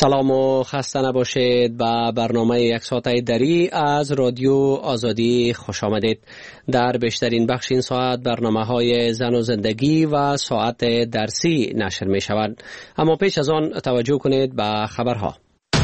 سلام و خسته نباشید. به برنامه یک ساعته دری از رادیو آزادی خوش آمدید. در بیشترین بخش این ساعت برنامه های زن و زندگی و ساعت درسی نشر می شود. اما پیش از آن توجه کنید به خبرها.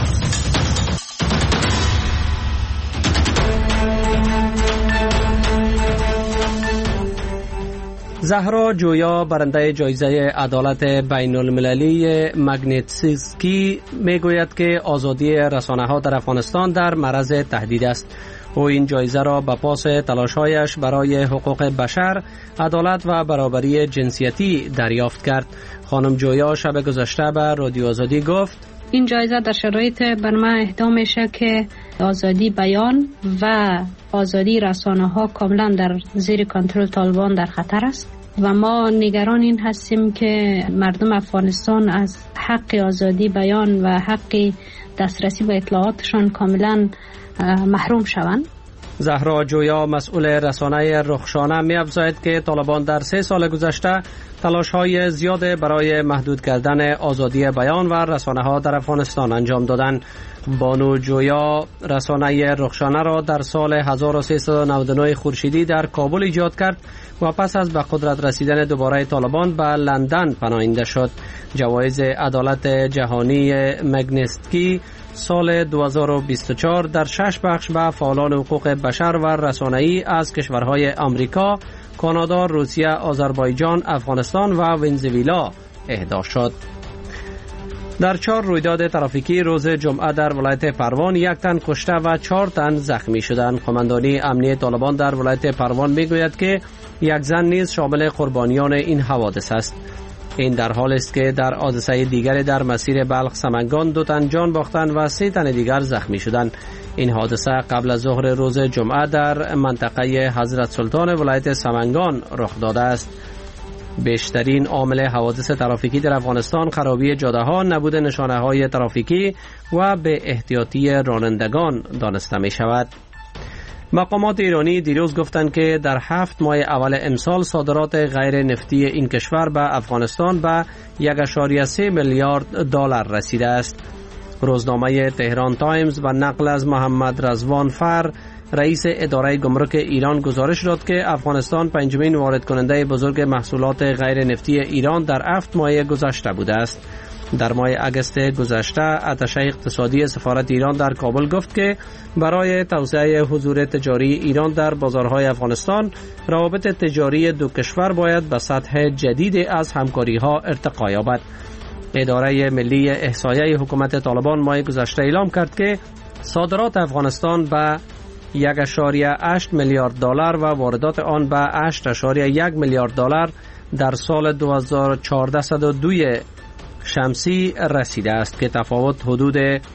زهرا جویا برنده جایزه عدالت بین المللی مگنیتسکی میگوید که آزادی رسانه‌ها در افغانستان در معرض تهدید است. او این جایزه را به پاس تلاش‌هایش برای حقوق بشر، عدالت و برابری جنسیتی دریافت کرد. خانم جویا شب گذشته به رادیو آزادی گفت: این جایزه در شرایط بر من اهدا میشه که آزادی بیان و آزادی رسانه‌ها کاملا در زیر کنترل طالبان در خطر است و ما نگران این هستیم که مردم افغانستان از حق آزادی بیان و حق دسترسی به اطلاعاتشان کاملا محروم شوند. زهرا جویا مسئول رسانه رخشانه می افزاید که طالبان در 3 سال گذشته تلاش‌های زیاد برای محدود کردن آزادی بیان و رسانه‌ها در افغانستان انجام دادند. بانو جویا رسانه رخشانه را در سال 1399 خورشیدی در کابل ایجاد کرد و پس از به قدرت رسیدن دوباره طالبان به لندن پناهنده شد. جوایز عدالت جهانی مگنیتسکی سال 2024 در 6 بخش به فعالان حقوق بشر و رسانه‌ای از کشورهای آمریکا، کانادا، روسیه، آذربایجان، افغانستان و ونزوئلا اهدا شد. در 4 رویداد ترافیکی روز جمعه در ولایت پروان 1 تن کشته و 4 تن زخمی شدند. قماندانی امنیه طالبان در ولایت پروان میگوید که 1 زن نیز شامل قربانیان این حوادث است. این در حالی است که در حادثه دیگری در مسیر بلخ سمنگان 2 تن جان باختند و 3 تن دیگر زخمی شدند. این حادثه قبل از ظهر روز جمعه در منطقه حضرت سلطان ولایت سمنگان رخ داده است. بیشترین عامل حوادث ترافیکی در افغانستان خرابی جاده‌ها، نبود نشانه‌های ترافیکی و به احتیاطی رانندگان دانسته می شود. مقامات ایرانی دیروز گفتند که در 7 ماه اول امسال صادرات غیر نفتی این کشور به افغانستان به 1.3 میلیارد دلار رسیده است. روزنامه تهران تایمز و نقل از محمد رضوان فر رئیس اداره گمرک ایران گزارش داد که افغانستان 5مین وارد کننده بزرگ محصولات غیر نفتی ایران در 7 ماه گذشته بوده است. در ماه اگست گذشته اتشه اقتصادی سفارت ایران در کابل گفت که برای توسعه حضور تجاری ایران در بازارهای افغانستان، روابط تجاری دو کشور باید به سطح جدید از همکاری‌ها ارتقا یابد. اداره ملی احصایه حکومت طالبان ماه گذشته اعلام کرد که صادرات افغانستان به 1.8 میلیارد دلار و واردات آن به 8.1 میلیارد دلار در سال 2014 شمسی رسیده است که تفاوت حدود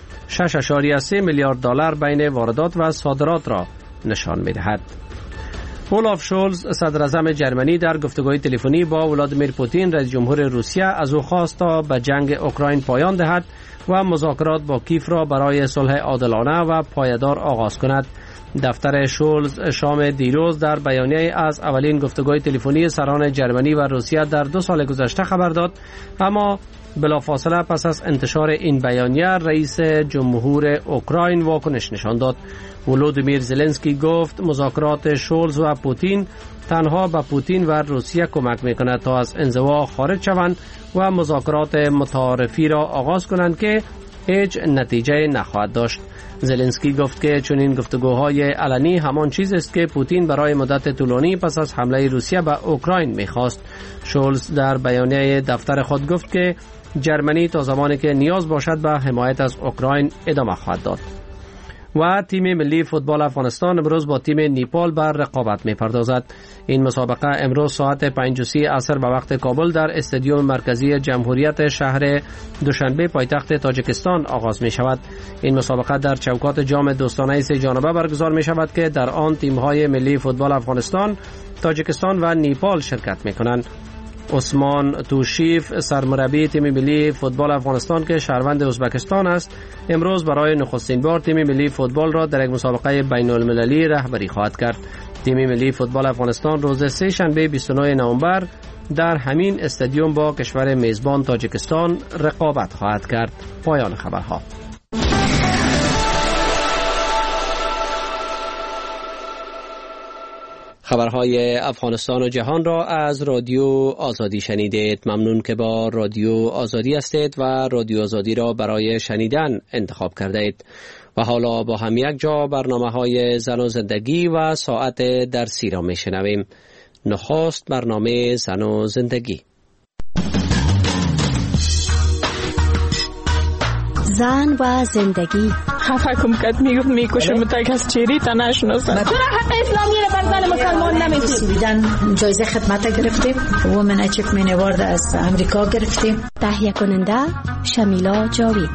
6.3 میلیارد دلار بین واردات و صادرات را نشان می‌دهد. اولاف شولز صدراعظم جرمنی در گفتگوی تلفنی با ولادیمیر پوتین رئیس جمهور روسیه از او خواست تا به جنگ اوکراین پایان دهد و مذاکرات با کیف را برای صلح عادلانه و پایدار آغاز کند. دفتر شولز شام دیروز در بیانیه از اولین گفتگوی تلفنی سران جرمنی و روسیه در 2 سال گذشته خبر داد، اما بلافاصله پس از انتشار این بیانیه رئیس جمهور اوکراین واکنش نشان داد. ولودیمیر زلنسکی گفت مذاکرات شولز و پوتین تنها به پوتین و روسیه کمک میکند تا از انزوا خارج شوند و مذاکرات متعارفی را آغاز کنند که هیچ نتیجه نخواهد داشت. زلنسکی گفت که چنین گفتگوهای علنی همان چیز است که پوتین برای مدت طولانی پس از حمله روسیه به اوکراین میخواست. شولز در بیانیه دفتر خود گفت که جرمنی تا زمانی که نیاز باشد به حمایت از اوکراین ادامه خواهد داد. و تیم ملی فوتبال افغانستان امروز با تیم نیپال بر رقابت می‌پردازد. این مسابقه امروز ساعت 5:30 عصر به وقت کابل در استادیوم مرکزی جمهوریت شهر دوشنبه پایتخت تاجیکستان آغاز می‌شود. این مسابقه در چوکات جام دوستانه سه جانبه برگزار می‌شود که در آن تیم‌های ملی فوتبال افغانستان، تاجیکستان و نیپال شرکت می‌کنند. عثمان توشیف سرمربی تیم ملی فوتبال افغانستان که شهروند ازبکستان است، امروز برای نخستین بار تیم ملی فوتبال را در یک مسابقه بین المللی رهبری خواهد کرد. تیم ملی فوتبال افغانستان روز سه شنبه 29 نوامبر در همین استادیوم با کشور میزبان تاجیکستان رقابت خواهد کرد. پایان خبرها. خبرهای افغانستان و جهان را از رادیو آزادی شنیدید. ممنون که با رادیو آزادی هستید و رادیو آزادی را برای شنیدن انتخاب کردید. و حالا با هم یک جا برنامه‌های زن و زندگی و ساعت درسی را میشنویم. نخست برنامه زن و زندگی. زن و زندگی. خفه کم کت میکشه متک از چیری تا نشناسن. چرا حق اسلامی را بر زن مسلمان نمیدید؟ سویدن جایزه خدمت گرفتیم. وومن اچیومنت اوارد از امریکا گرفتیم. تهیه کننده شمیلا جاوید.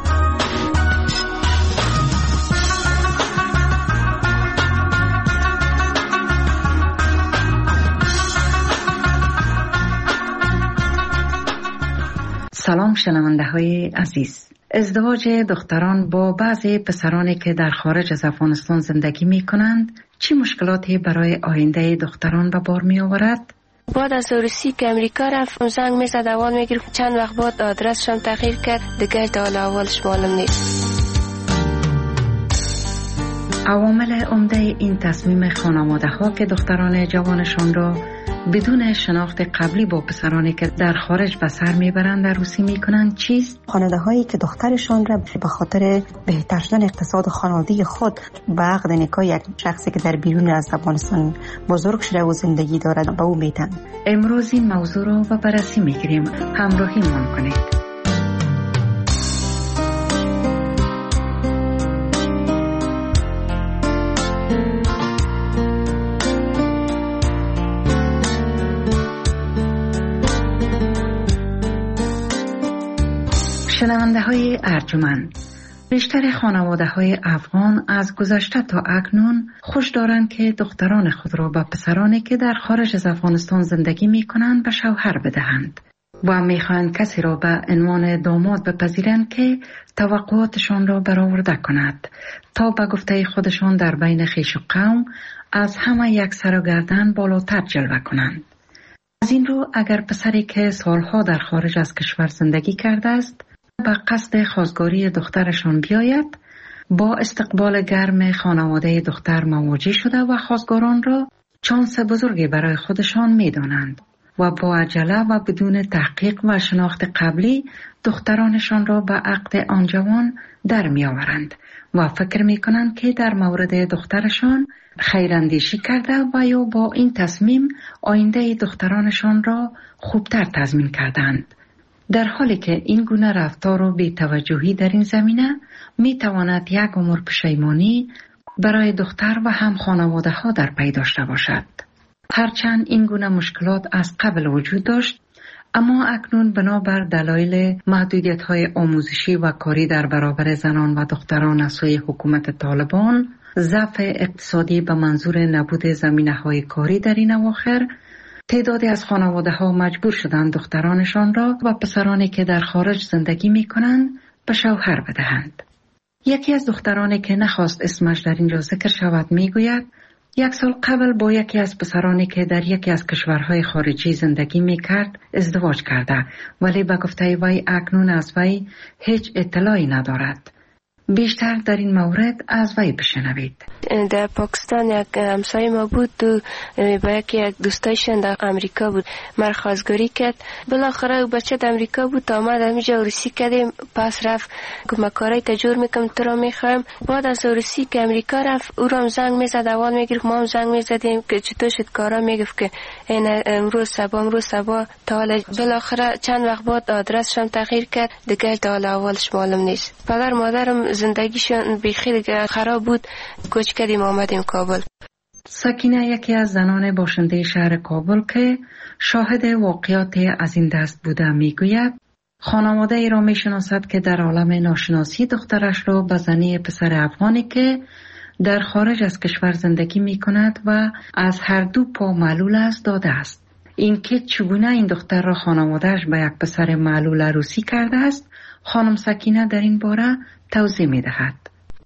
سلام شنونده های عزیز. ازدواج دختران با بعضی پسرانی که در خارج از افغانستان زندگی می کنند چه مشکلاتی برای آینده دختران به بار می آورد؟ بعد از روسی که امریکا رفت زنگ می زد اول می گرفت، چند وقت بعد آدرسشم تغییر کرد، دیگر حال اولش معلوم نیست. عوامل عمده این تصمیم خانواده ها که دختران جوانشان را بدون شناخت قبلی با پسرانی که در خارج به سر میبرند عروسی میکنند چیست؟ خانواده هایی که دخترشان را به خاطر بهتر شدن اقتصاد خانوادگی خود به عقد نکاح یک شخصی که در بیرون از افغانستان بزرگ شده و زندگی دارد به او میتن. امروز این موضوع را به بررسی میگیریم. همراهیمان کنید. شنونده های ارجمند، بیشتر خانواده های افغان از گذشته تا اکنون خوش دارند که دختران خود را به پسرانی که در خارج از افغانستان زندگی می کنند به شوهر بدهند و می خواهند کسی را به عنوان داماد بپذیرند که توقعاتشان را برآورده کند تا به گفته خودشان در بین خویش و قوم از همه یک سر و گردن بالاتر جلوه کنند. از این رو اگر پسری که سالها در خارج از کشور زندگی کرده است به قصد خواستگاری دخترشان بیاید، با استقبال گرم خانواده دختر مواجه شده و خواستگاران را چانس بزرگی برای خودشان می دانند و با عجله و بدون تحقیق و شناخت قبلی دخترانشان را به عقد آن جوان در می آورند و فکر می کنند که در مورد دخترشان خیراندیشی کرده و یا با این تصمیم آینده دخترانشان را خوبتر تضمین کردند. در حالی که این گونه رفتار و بی‌توجهی در این زمینه می تواند یک عمر پشیمانی برای دختر و هم خانواده ها در پی داشته باشد. هرچند این گونه مشکلات از قبل وجود داشت، اما اکنون بنابر دلایل محدودیت های آموزشی و کاری در برابر زنان و دختران از سوی حکومت طالبان، ضعف اقتصادی به منظور نبود زمینه های کاری در این اواخر، تعدادی از خانواده ها مجبور شدند دخترانشان را و پسرانی که در خارج زندگی می کنند به شوهر بدهند. یکی از دخترانی که نخواست اسمش در اینجا ذکر شود می گوید 1 سال قبل با یکی از پسرانی که در یکی از کشورهای خارجی زندگی می کرد ازدواج کرده، ولی به گفته وی اکنون از وی هیچ اطلاعی ندارد. بیشتر در این مورد از وی بشنوید. در پاکستان یک همسایه ما بود، با یک دوستایشان در امریکا بود، من خواستگاری کرد. بالاخره بچه در امریکا بود، آمد همینجا عروسی کردیم. پس رفت که کارای تجور میکنم تو را میخوایم. بعد از عروسی که امریکا رفت او را زنگ میزد، اول میگرفت ما هم زنگ میزدیم که چطور شد کارا، میگفت که این امروز صبح تا حالا. بالاخره چند وقت بعد آدرسشم تغییر کرد، دیگر تا حالا اولش معلوم نیست. پدر مادرم زندگیشون بیخی خراب بود، کوچ کردیم آمدیم کابل. سکینه یکی از زنان باشنده شهر کابل که شاهد واقعات از این دست بوده میگوید خانواده ای را میشناسد که در عالم ناشناسی دخترش را به زنی پسر افغانی که در خارج از کشور زندگی میکند و از هر دو پا معلول است داده است. این که چگونه این دختر را خانوادهش به یک پسر معلول عروسی کرده است، خانم سکینه در این باره توضیح میدهد.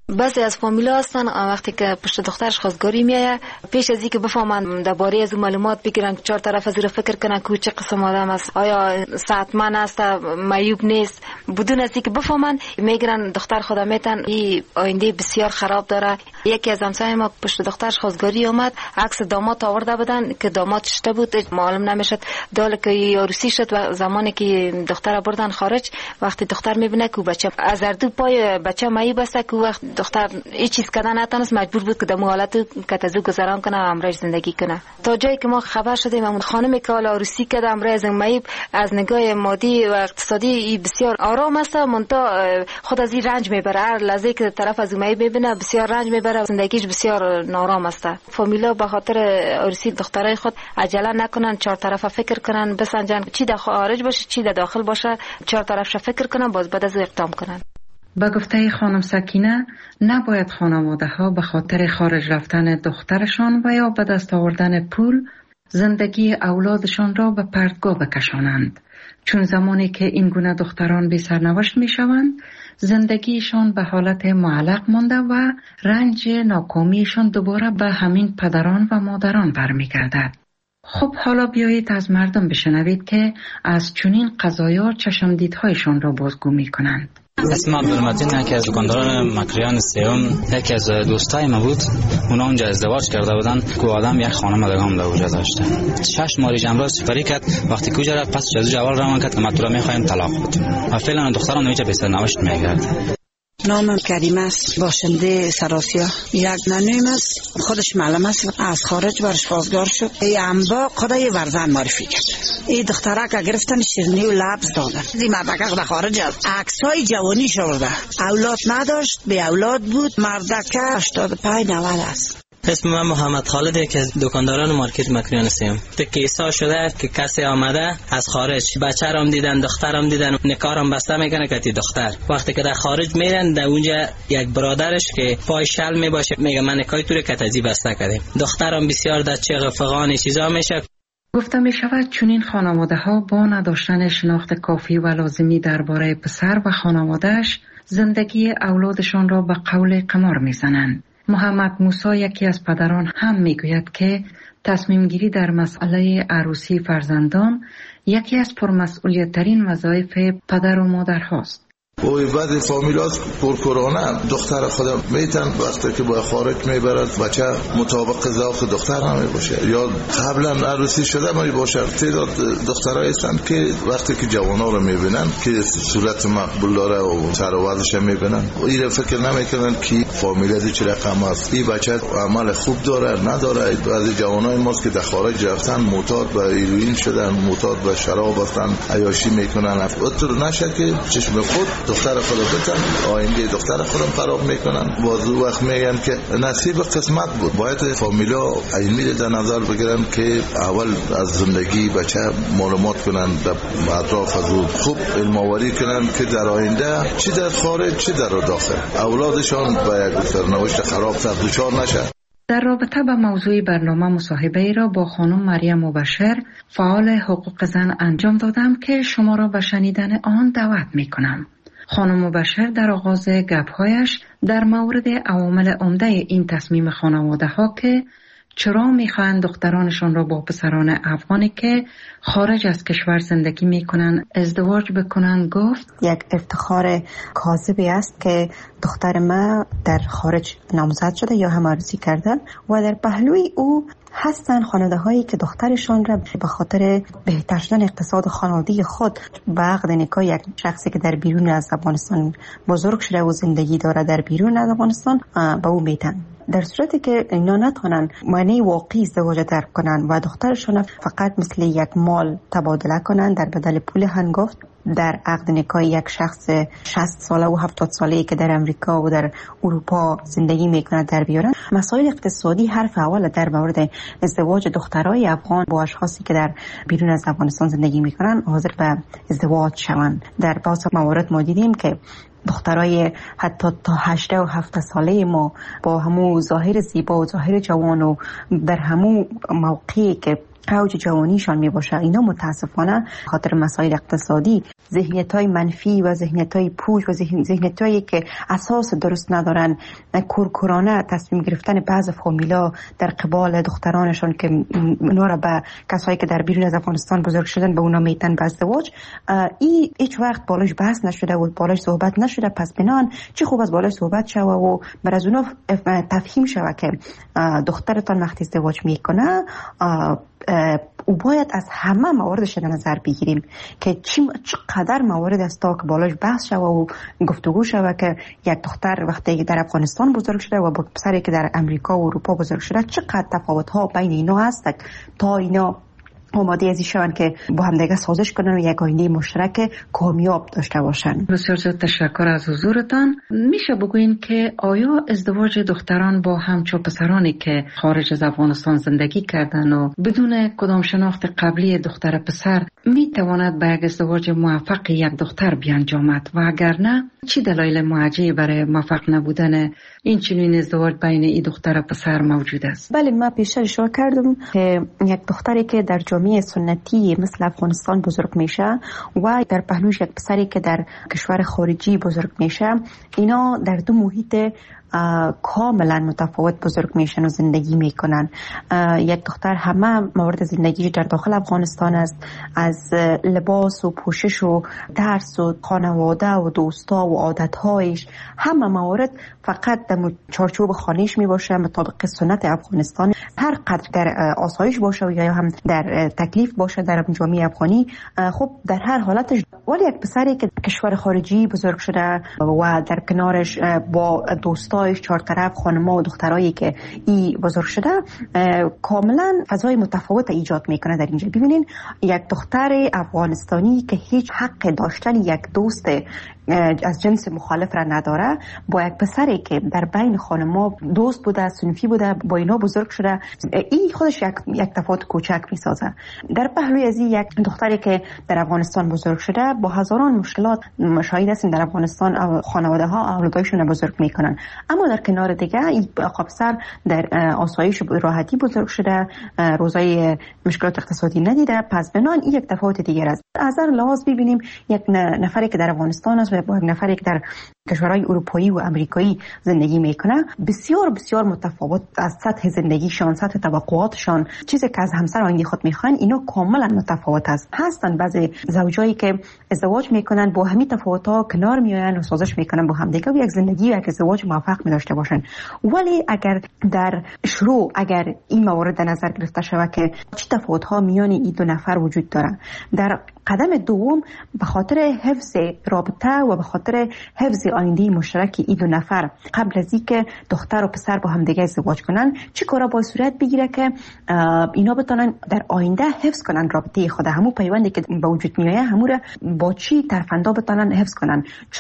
بعضی از فامیلا هستن وقتی که پشت دخترش خواستگاری میایه پیش از اینکه بفهمن درباره از معلومات بگیرن چهار طرف از فکر کنن که چه قسم آدم است، آیا صحتمند است، معیوب نیست، بدون از اینکه بفهمن میگیرن دختر خود میتن این آینده بسیار خراب داره. یکی از همسایه ما پشت دخترش خواستگاری اومد، عکس داماد آورده بودن که داماد چته بود معلوم نمیشد، دال که عروسی شد و زمانی که دختر بردن خارج وقتی دختر میبینه که بچه از اردو پای بچه معیوب است که وقت دختر هیچ چیز کردن نتونست، مجبور بود که در حالت کتزو گذران کنه، امرش زندگی کنه. تا جایی که ما خبر شدیم اون خانمی که حالا عروسی کرده امرش معیوب از نگاه مادی و اقتصادی بسیار آرام است، منتها خود از این رنج میبره، هر لحظه که طرف از معیوب ببینه بسیار رنج میبره، زندگیش بسیار نارام است. فامیلا به خاطر عروسی دخترای خود عجله نکنن، چهار طرفه فکر کنن، بسنجن چی در خارج باشه چی در داخل باشه، چهار طرفش فکر کنن، باز بعد از اقدام کنن. با گفته خانم سکینه نباید خانواده ها به خاطر خارج رفتن دخترشان و یا به دست آوردن پول زندگی اولادشان را به پرتگاه بکشانند، چون زمانی که این گونه دختران بی سرنوشت می شوند زندگیشان به حالت معلق مانده و رنج ناکامیشان دوباره به همین پدران و مادران برمیگردد. خب حالا بیایید از مردم بشنوید که از چنین قضایا چشمدیدهایشان را بازگو می کنند. اسم عبدالمتین، یکی از دکانداران مکریان سیوم، یکی از دوستای ما بود. اونا اونجا ازدواج کرده بودن که آدم یک خانم دگام در اونجا داشته. 6 ماه جمعه سپری کرد. وقتی که اونجا رفت پس از جوال روان کرد که ما تو را میخوایم طلاق بدیم و فعلا دختران نمیشه به سرنوشت میگرده. نامم کریم است، باشنده سراسیا. یک ننویم است، خودش معلم است، از خارج برش خواستگار شد. ای انبا خدای ورزن معرفی کرد. ای دخترک گرفتن شیرینی و لبس دادن. این مردک در خارج است، عکسای جوانی شورده، اولاد نداشت، به اولاد بود. مردک 85-90 است. اسم من محمد خالده که دکانداران مارکت مکریان سیم. تو کیسا شده که کسی آمده از خارج بچه‌رم دیدن، دخترم دیدن، نکارم بسته میکنه که دختر وقتی که در خارج میرن در اونجا یک برادرش که پای شل میباشه میگه من نکای تو رو کتجی بسته کردیم، دخترم بسیار در چغ فغان چیزا میشه. گفته می شود چنین خانواده ها با نداشتن شناخت کافی و لازمی درباره پسر و خانوادهش زندگی اولادشان را به قول قمار میزنند. محمد موسی یکی از پدران هم میگوید که تصمیم گیری در مسئله عروسی فرزندان یکی از پرمسئولیت ترین وظایف پدر و مادر هاست. و بعد فامیلات پرکورانه دختر خودم میتن وقتی که با خارج میبرد بچه مطابق ذوق دختر هم باشه یا قبلا عروسی شده می باشه. تعداد دخترای هستن که وقتی که جوانا رو میبینن که صورت مقبول داره و سر و وضعش میبینن این فکر نمیکنن که فامیلا دی چه رقم است، این بچه عمل خوب داره نداره. از جوانای ماست که در خارج رفتن معتاد به هیروئین شدن، معتاد به شراب هستن، عیاشی میکنن. اطلاع نشه که چشم خود دختر خود بتن آینده دختر خودم خراب میکنن. بازو وقت میگن که نصیب قسمت بود. باید فامیلا علمی در نظر بگیرن که اول از زندگی بچه معلومات کنن، در اطراف از خوب علم آوری کنن که در آینده چی در خارج چی در داخل اولادشان با یک سرنوشت خراب دچار نشه. در رابطه با موضوع برنامه مصاحبه ای را با خانم مریم مبشر فعال حقوق زن انجام دادم که شما را به شنیدن آن دعوت میکنم. خانم مبشر در آغاز گپ‌هایش در مورد عوامل عمده این تصمیم خانواده ها که چرا میخواهند دخترانشان را با پسران افغانی که خارج از کشور زندگی میکنن ازدواج بکنن گفت یک افتخار کاذبی است که دختر ما در خارج نامزد شده یا هم عروسی کردن و در پهلوی او هستن خانواده هایی که دخترشان را به خاطر بهتر شدن اقتصاد خانوادگی خود به عقد نکاح یک شخصی که در بیرون از افغانستان بزرگ شده و زندگی داره در بیرون از افغانستان به او میتن. در صورتی که اینا نتونن معنی واقعی ازدواج درک کنن و دخترشون فقط مثل یک مال تبادله کنن در بدل پول هنگفت در عقد نکاح یک شخص 60 ساله و 70 ساله‌ای که در امریکا و در اروپا زندگی میکنه در بیارن، مسائل اقتصادی حرف اول در مورد ازدواج دخترای افغان با اشخاصی که در بیرون از افغانستان زندگی میکنن حاضر به ازدواج شوند. در بعض موارد ما دیدیم که دخترای حتی تا 18 و 17 ساله ما با همو ظاهر زیبا و ظاهر جوان و در همو موقعی که اوج جوانیشان می باشه. اینا متاسفانه خاطر مسائل اقتصادی، ذهنیت‌های منفی و ذهنیت‌های پوچ و ذهنیت‌هایی که اساس درست ندارن، کورکورانه تصمیم گرفتن بعض فامیلا در قبال دخترانشان که اونا را به کسایی که در بیرون از افغانستان بزرگ شدن به اونا میتن به ازدواج، این هیچ وقت بالاش بحث نشده و بالاش صحبت نشده. پس بنان چه خوب از بالاش صحبت شوه و بر از اونا تفهیم شوه که دخترتان وقتی ازدواج میکنه او باید از همه مواردش در نظر بگیریم که چقدر موارد است تا که بالاش بحث شوه و گفتگو شوه که یک دختر وقتی در افغانستان بزرگ شده و با پسری که در امریکا و اروپا بزرگ شده چقدر تفاوت ها بین اینا هست تا اینا آماده ازی شوند که با هم دیگه سازش کنن و یک آینده مشترک کامیاب داشته باشن. بسیار زیاد تشکر از حضورتان. میشه بگوین که آیا ازدواج دختران با همچو پسرانی که خارج از افغانستان زندگی کردن و بدون کدام شناخت قبلی دختر پسر میتواند به یک ازدواج موفق یک دختر بیانجامد و اگر نه چی دلایل معجزه‌ای برای موفق نبودن این چنین ازدواج بین این دختر و پسر موجود است؟ بله، من پیشتر اشاره کردم که یک دختری که در جامعه سنتی مثل افغانستان بزرگ میشه و در پهلوش یک پسری که در کشور خارجی بزرگ میشه، اینا در دو محیط کاملا متفاوت بزرگ میشن و زندگی میکنن. یک دختر همه موارد زندگیش در داخل افغانستان است، از لباس و پوشش و درس و خانواده و دوستا و عادتهایش، همه موارد فقط در چارچوب خانهش میباشه مطابق سنت افغانستان. هر قدر در آسایش باشه و یا هم در تکلیف باشه در جامعه افغانی، خب در هر حالتش. ولی یک پسری که کشور خارجی بزرگ شده و در کنارش با دوستایش چهار طرف خانم‌ها و دخترایی که ای بزرگ شده، کاملا فضای متفاوت ایجاد میکنه. در اینجا ببینین یک دختر افغانستانی که هیچ حق داشتن یک دوست از جنس مخالف را نداره، با یک پسری که در بین خانم‌ها دوست بوده، صنفی بوده، با اینا بزرگ شده، این خودش یک تفاوت کوچک میسازه. در پهلوی از یک دختری که در افغانستان بزرگ شده با هزاران مشکلات شاهد هستیم در افغانستان خانواده ها اولادایشون بزرگ میکنن، اما در کنار دیگه این پسر در آسایش راحتی بزرگ شده، روزای مشکلات اقتصادی ندیده. پس بنان این یک تفاوت دیگر است. از هر لحاظ ببینیم یک نفری که در افغانستان است و با یک نفری که در کشورهای اروپایی و امریکایی زندگی میکنه بسیار بسیار متفاوت از سطح زندگیشان، سطح توقعاتشان، چیزی که از همسر آینده خود میخوان، اینا کاملا متفاوت است. هستن بعضی زوجایی که ازدواج میکنن با همین تفاوت‌ها کنار میآیند و سازش میکنن با هم دیگه و یک زندگی و یک ازدواج موفق داشته باشن. ولی اگر در شروع اگر این موارد در نظر گرفته شود که چه تفاوت‌ها میان این دو نفر وجود داره، در قدم دوم به خاطر حفظ رابطه و به خاطر حفظ آینده مشترک این دو نفر قبل از اینکه دختر و پسر با هم دیگه ازدواج کنن، چه کارا باید صورت بگیره که اینا بتونن در آینده حفظ کنن رابطه خود، همون پیوندی که به وجود میایه همون را با چی طرفندا بتونن حفظ کنن.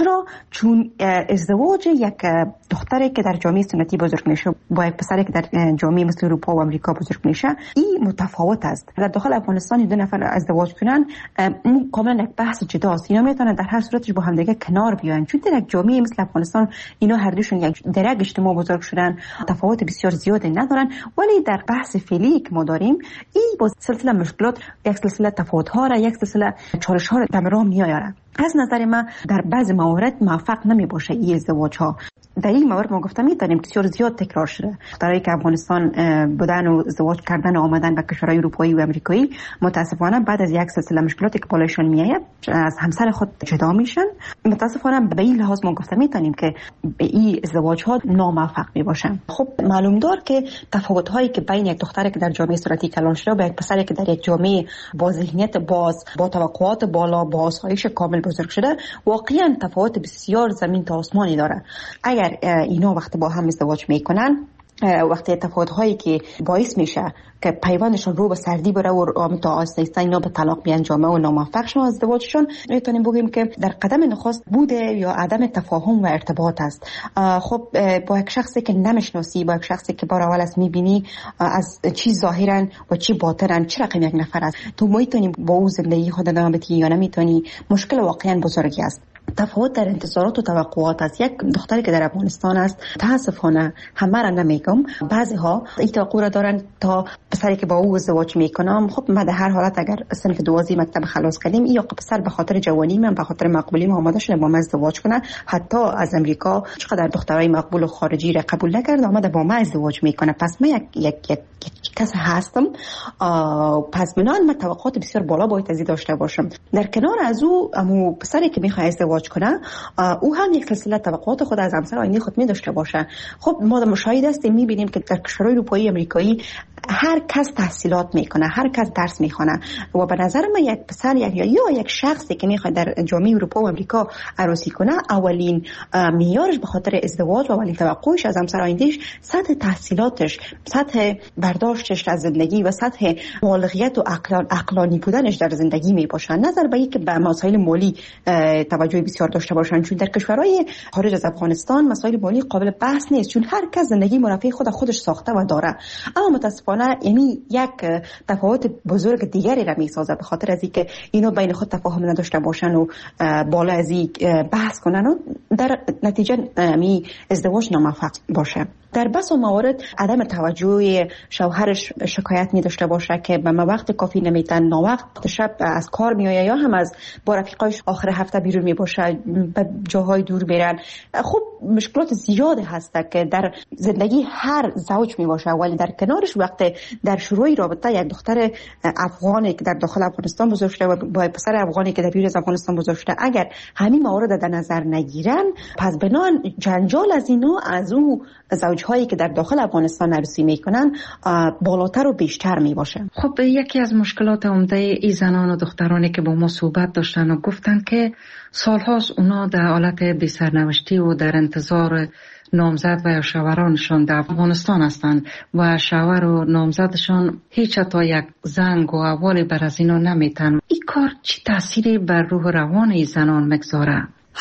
چون ازدواج یک دختری که در جامعه سنتی بزرگ میشه با یک پسری که در جامعه مثل اروپا و امریکا بزرگ میشه، این متفاوت است. در داخل افغانستان دو نفر ازدواج کنن کاملا یک بحث جداست. اینا میتونن در هر صورتش با هم دیگه کنار بیان، چون در یک جامعه مثل افغانستان اینا هر دوشون یک درک اجتماع بزرگ شدن، تفاوت بسیار زیادی ندارن. ولی در بحث فعلی که ما داریم، این با سلسله مشکلات، یک سلسله تفاوت ها را، یک سلسله چالش ها را در راه میآورد. از نظر من در بعض موارد موفق نمی باشه این ازدواج ها. در این مورد ما گفتم می‌دانیم بسیار زیاد تکرار شده. برای که افغانستان بودن و ازدواج کردن و آمدن به کشورهای اروپایی و امریکایی، متاسفانه بعد از یک سلسله مشکلاتی که بالایشان میآید از همسر خود جدا میشن. متاسفانه به این لحاظ ما گفتم می‌دانیم که این ازدواج ها ناموفق میباشن. خب معلوم دار که تفاوت هایی که بین یک دختری که در جامعه سنتی کلان شده و یک پسری که در یک جامعه با ذهنیت باز، با توقعات بالا، با آسایش کامل بزرگ شده، واقعا تفاوت بسیار زمین تا آسمانی داره. اگر اینا وقتی با هم ازدواج میکنن، وقتی تفاوت هایی که باعث میشه که پیوندشون رو به سردی بره و تا آهسته اینا به طلاق بیانجامه و ناموفق شون ازدواجشون، میتونیم بگیم که در قدم نخست بوده یا عدم تفاهم و ارتباط است. خب با یک شخصی که نمیشناسی، با یک شخصی که بار اول است میبینی از چی ظاهرا و چی باطنا چه رقم یک نفر است، تو میتونی با او زندگی خود ادامه بدی یا نمیتونی، مشکل واقعا بزرگی است. تفاوت در انتظارات و توقعات است. یک دختری که در افغانستان است، متاسفانه همه را نمیگم، بعضی ها این توقع را دارن تا پسری که با او ازدواج میکنم، خب ما در هر حالت اگر صنف 12 مکتب خلاص کردیم یا پسر به خاطر جوانی من، به خاطر مقبولی ما آماده شده با من ازدواج کنه، حتی از امریکا چقدر دخترای مقبول و خارجی را قبول نکرد آمده با من ازدواج میکنه. پس من یک کس هستم، پس بنان من توقعات بسیار بالا باید از داشته باشم. در کنار از او پسری که میخواد ازدواج کنه، او هم یک سلسله توقعات خود از همسر آینده خود می داشته باشه. خب ما مشاهده هستیم، میبینیم که در کشورهای اروپایی امریکایی هر کس تحصیلات میکنه، هر کس درس میخونه و به نظر من یک پسر یا یک شخصی که میخواد در جامعه اروپا و امریکا عروسی کنه، اولین معیارش به خاطر ازدواج و اولین توقعش از همسر آیندهش سطح تحصیلاتش، سطح برداشتش از زندگی و سطح بالغیت و عقلانی بودنش در زندگی میباشه. نظر به اینکه به مسائل مالی توجه بسیار داشته باشن، چون در کشورهای خارج از افغانستان مسائل مالی قابل بحث نیست، چون هر کس زندگی مرفه خودش ساخته و داره. اما متاسفانه یعنی یک تفاوت بزرگ دیگری را میسازه، به خاطر از اینکه اینا بین خود تفاهم نداشته باشن و بالا از این بحث کنن و در نتیجه ازدواج ناموفق باشه. در بس و موارد عدم توجه شوهرش شکایت می داشته باشه که به وقت کافی نمیتن، ناوقت شب از کار میآید یا هم از با رفیقایش آخر هفته بیرون می باشه، به جاهای دور برن. خب مشکلات زیاد هست که در زندگی هر زوج می باشه، ولی در کنارش وقت در شروع رابطه یک دختر افغانی که در داخل افغانستان بزرگ شده و با پسر افغانی که در بیرون از افغانستان بزرگ شده، اگر همین موارد در نظر نگیرن، پس بنان جنجال از اینو از او زوجهایی که در داخل افغانستان عروسی میکنن بالاتر و بیشتر میباشه. خب یکی از مشکلات عمده ای زنان و دخترانی که با ما صحبت داشتن و گفتن که سالهاست اونا در حالت بی سرنوشتی و در انتظار نامزد و یا شوهرانشان در افغانستان هستند و شوهر و نامزدشان هیچ تا یک زنگ و احوالی بر از اینا نمیتن. این کار چی تأثیری بر روح روان ای زنان مگذاره؟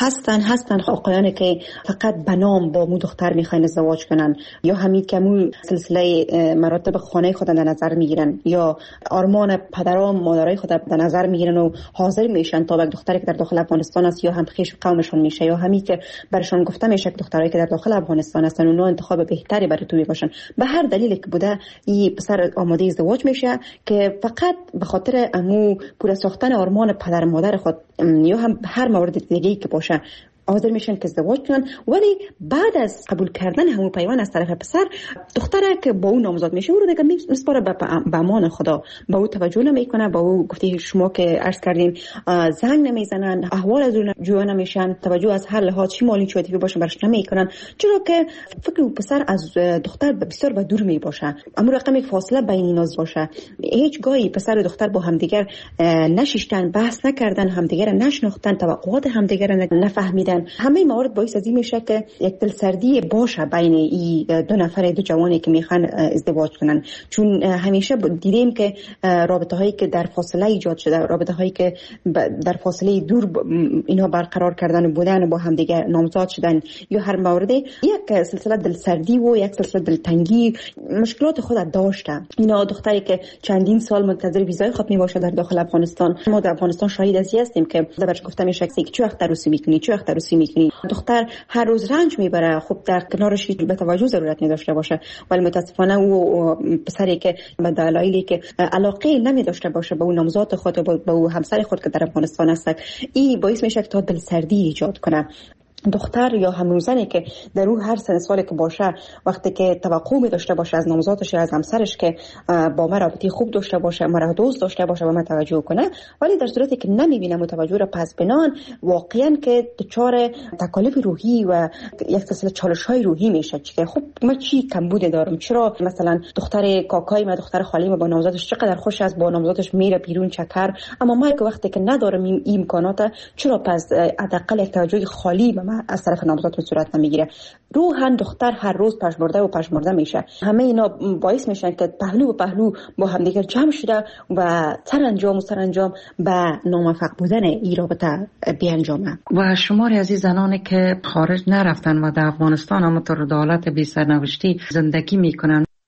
هستن آقایانی که فقط به نام با مو دختر میخواین ازدواج کنن، یا همین که مو سلسله مراتب خانه خود در نظر میگیرن، یا آرمان پدران مادرای خود در نظر میگیرن و حاضر میشن تا یک دختری که در داخل افغانستان است یا هم خویش قومشون میشه، یا همین که برشان گفته میشه که دخترایی که در داخل افغانستان هستن اونها انتخاب بهتری برای تو باشن. به هر دلیلی که بوده این پسر آماده ازدواج میشه که فقط به خاطر امو پورا ساختن آرمان پدر مادر خود یا هم هر مورد دیگه‌ای که باشه حاضر میشن که ازدواج کنن. ولی بعد از قبول کردن همون پیوند از طرف پسر، دختره که با اون نامزد میشه او رو دیگه میسپاره به امان خدا، با او توجه نمیکنه، با او گفته شما که عرض کردیم زنگ نمیزنن، احوال از اون جویا نمیشن، توجه از هر لحاظ چی مالی چی عاطفی باشه برش نمیکنن، چرا که فکر او پسر از دختر بسیار به دور میباشه، اما رقم یک فاصله بین اینا باشه. هیچ گاهی پسر و دختر با همدیگر نشیشتن، بحث نکردن، همدیگر نشناختن، توقعات همدیگر نفهمیدن. همه موارد باعث از این میشه که یک دلسردی باشه بین این دو نفر، دو جوانی که میخوان ازدواج کنن، چون همیشه دیدیم که رابطه هایی که در فاصله ایجاد شده، رابطه هایی که در فاصله دور اینها برقرار کردن و بودن و با هم دیگه نامزد شدن، یا هر مورد یک سلسله دلسردی و یک سلسله دلتنگی مشکلات خود داشته. اینا دختری که چندین سال منتظر ویزای خود میباشه در داخل افغانستان، ما در افغانستان شاهد از هستیم که درش گفته میشه که چه وقت عروسی میکنی، چه وقت عروسی میکنی. دختر هر روز رنج میبره، خب در کنارش به توجه ضرورت نداشته باشه، ولی متاسفانه او پسری که به دلایلی که علاقه نمی داشته باشه به اون نامزد خود و به اون همسر خود که در افغانستان هست، این باعث میشه که تا دلسردی ایجاد کنه. دختر یا هموزنی که در او هر سن سالی که باشه، وقتی که توقع می داشته باشه از نامزادش یا از همسرش که با ما رابطه خوب داشته باشه، ما را دوست داشته باشه و ما توجه کنه، ولی در صورتی که نمیبینه متوجه را، پس بنان واقعا که دچار تکالیف روحی و یک سلسله چالش‌های روحی میشه که خب من چی کمبود دارم، چرا مثلا دختر کاکای ما، دختر خالی ما با نامزادش چقدر خوش است، با نامزادش میره بیرون چکر، اما ما که وقتی که ندارم این امکانات، چرا پس حداقل یک توجه خالی به من از طرف نامزد صورت نمیگیره. روحاً دختر هر روز پشمرده میشه. همه اینا باعث میشن که پهلو به پهلو با همدیگر جمع شده و سرانجام به ناموفق بودن این رابطه بیانجامه. و شماری از این زنانی که خارج نرفتن و در افغانستان اما در حالت بی سرنوشتی زندگی میکنن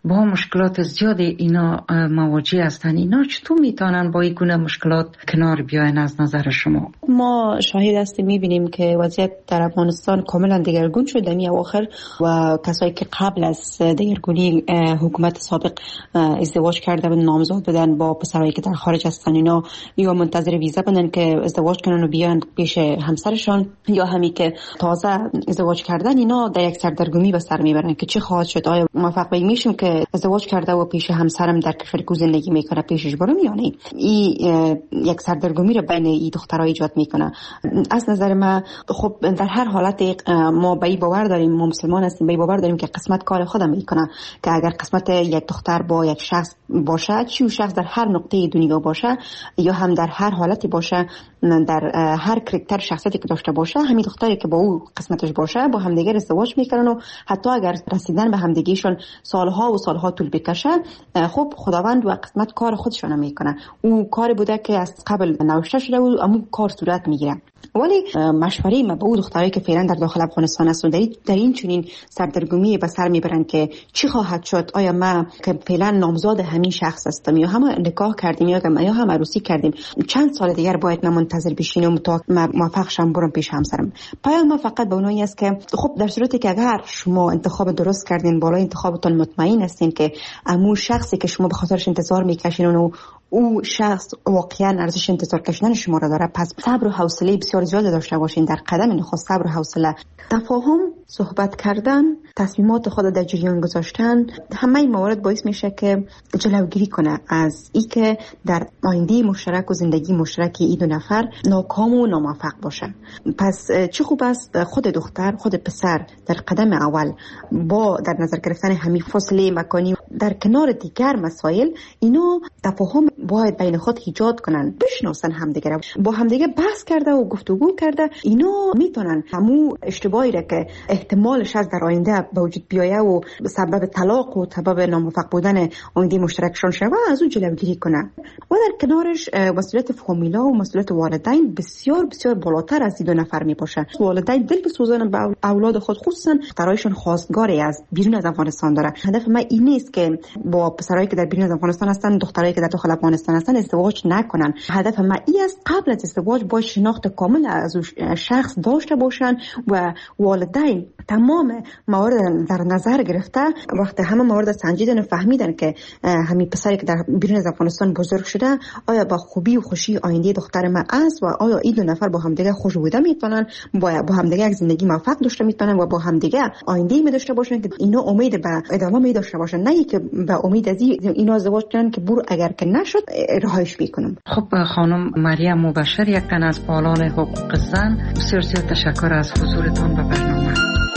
با مشکلات زیادی اینا مواجه هستن. اینا چطور میتونن با این گونه مشکلات کنار بیاین از نظر شما؟ ما شاهد هستیم میبینیم که وضعیت در افغانستان کاملا دگرگون شده می اواخر و کسایی که قبل از دگرگونی حکومت سابق ازدواج کرده بودن، نامزاد بودن با پسرایی که در خارج هستن، اینا یا منتظر ویزا بودن که ازدواج کنن و بیان پیش همسرشان، یا همی که تازه ازدواج کردن، اینا در یک سردرگمی به سر میبرن که چه خواهد شد. آیا موفق میشیم که ازدواج کرده و پیش همسرم در کشور کو زندگی میکنه پیشش برم یا نه؟ این یک سردرگمی رو بین این دخترها ایجاد میکنه. از نظر من خب در هر حالت ما به این باور داریم، ما مسلمان هستیم، به این باور داریم که قسمت کار خودم میکنه، که اگر قسمت یک دختر با یک شخص باشه، چی شخص در هر نقطه دنیا باشه یا هم در هر حالتی باشه، در هر کاراکتر شخصیتی که داشته باشه، همین دختری که با او قسمتش باشه با همدیگه ازدواج میکنن و حتی اگر رسیدن به همدیگهشون سالها و سالها طول بکشه، خب خداوند و قسمت کار خودشون میکنه. او کار بوده که از قبل نوشته شده و اما کار صورت میگیره. ولی مشوره ما به اون دخترایی که فعلا در داخل افغانستان هستن در این چنین سردرگمی به سر میبرن که چی خواهد شد، آیا ما که فعلا نامزاد همین شخص هستم یا هم نکاح کردیم یا هم عروسی کردیم، چند سال دیگر باید من منتظر بشینم تا موفق شم برم پیش همسرم؟ پیام ما فقط به اونایی است که خب در صورتی که اگر شما انتخاب درست کردین، بالای انتخابتون مطمئن هستین که امون شخصی که شما به خاطرش انتظار میکشین و او شخص واقعا ارزش انتظار کشیدن شما را داره، پس صبر و حوصله بسیار زیاد داشته باشین. در قدم نخست صبر و حوصله، تفاهم، صحبت کردن، تصمیمات خود در جریان گذاشتن، همه این موارد باعث میشه که جلوگیری کنه از این که در آینده مشترک و زندگی مشترک این دو نفر ناکام و ناموفق باشه. پس چه خوب است خود دختر، خود پسر در قدم اول با در نظر گرفتن همین فاصله مکانی در کنار دیگر مسائل، اینو تفاهم باید بین خود ایجاد کنن، بشناسن همدیگه، با همدیگه بحث کرده و گفتگو کرده، اینا میتونن همو اشتباهی را که احتمالش از در آینده به وجود بیایه و سبب طلاق و سبب ناموفق بودن آینده مشترکشان شوه از اون جلوگیری کنه. و در کنارش مسئولیت فامیلا و مسئولیت والدین بسیار بسیار بالاتر از این دو نفر می باشه. والدین دل بسوزن به اولاد خود، خصوصا پسرایشون خواستگاری از بیرون از افغانستان داره. هدف من این نیست که با پسرایی که در بیرون از افغانستان هستن، دخترایی که در داخل افغانستان هستن ازدواج نکنن. هدف من این است قبل از ازدواج با شناخت کامل از شخص داشته باشن و والدین تمام موارد در نظر گرفته، وقتی همه موارد سنجیدن و فهمیدن که همین پسری که در بیرون از افغانستان بزرگ شده آیا با خوبی و خوشی آینده دختر من است و آیا این دو نفر با همدیگه خوش بوده میتونن، با همدیگه یک زندگی موفق داشته میتونن و با همدیگه آینده می داشته باشن که اینا امید به ادامه می داشته باشن، نه که به امید از اینا ازدواج کنن که برو اگر که نشد رهایش میکنم. خب خانم مریم مبشر، یک تن از فعالان حقوق زن، بسیار تشکر از حضورتان به برنامه.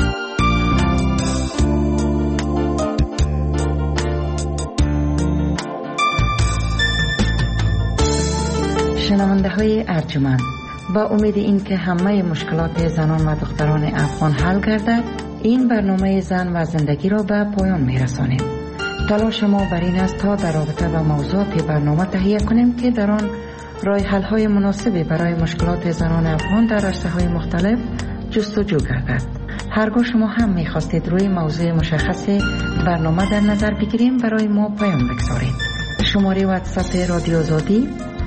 شنونده های ارجمند، با امید این که همه مشکلات زنان و دختران افغان حل گردد، این برنامه زن و زندگی را به پایان می رسانیم. تلاش ما بر این است تا در رابطه با موضوعات برنامه تهیه کنیم که در آن راه حل های مناسبی برای مشکلات زنان افغان در عرصه‌های مختلف جستجو گردد. هرگاه شما هم می خواستید روی موضوع مشخص برنامه در نظر بگیریم، برای ما پیام بگذارید. شماره واتساپ رادیو آزادی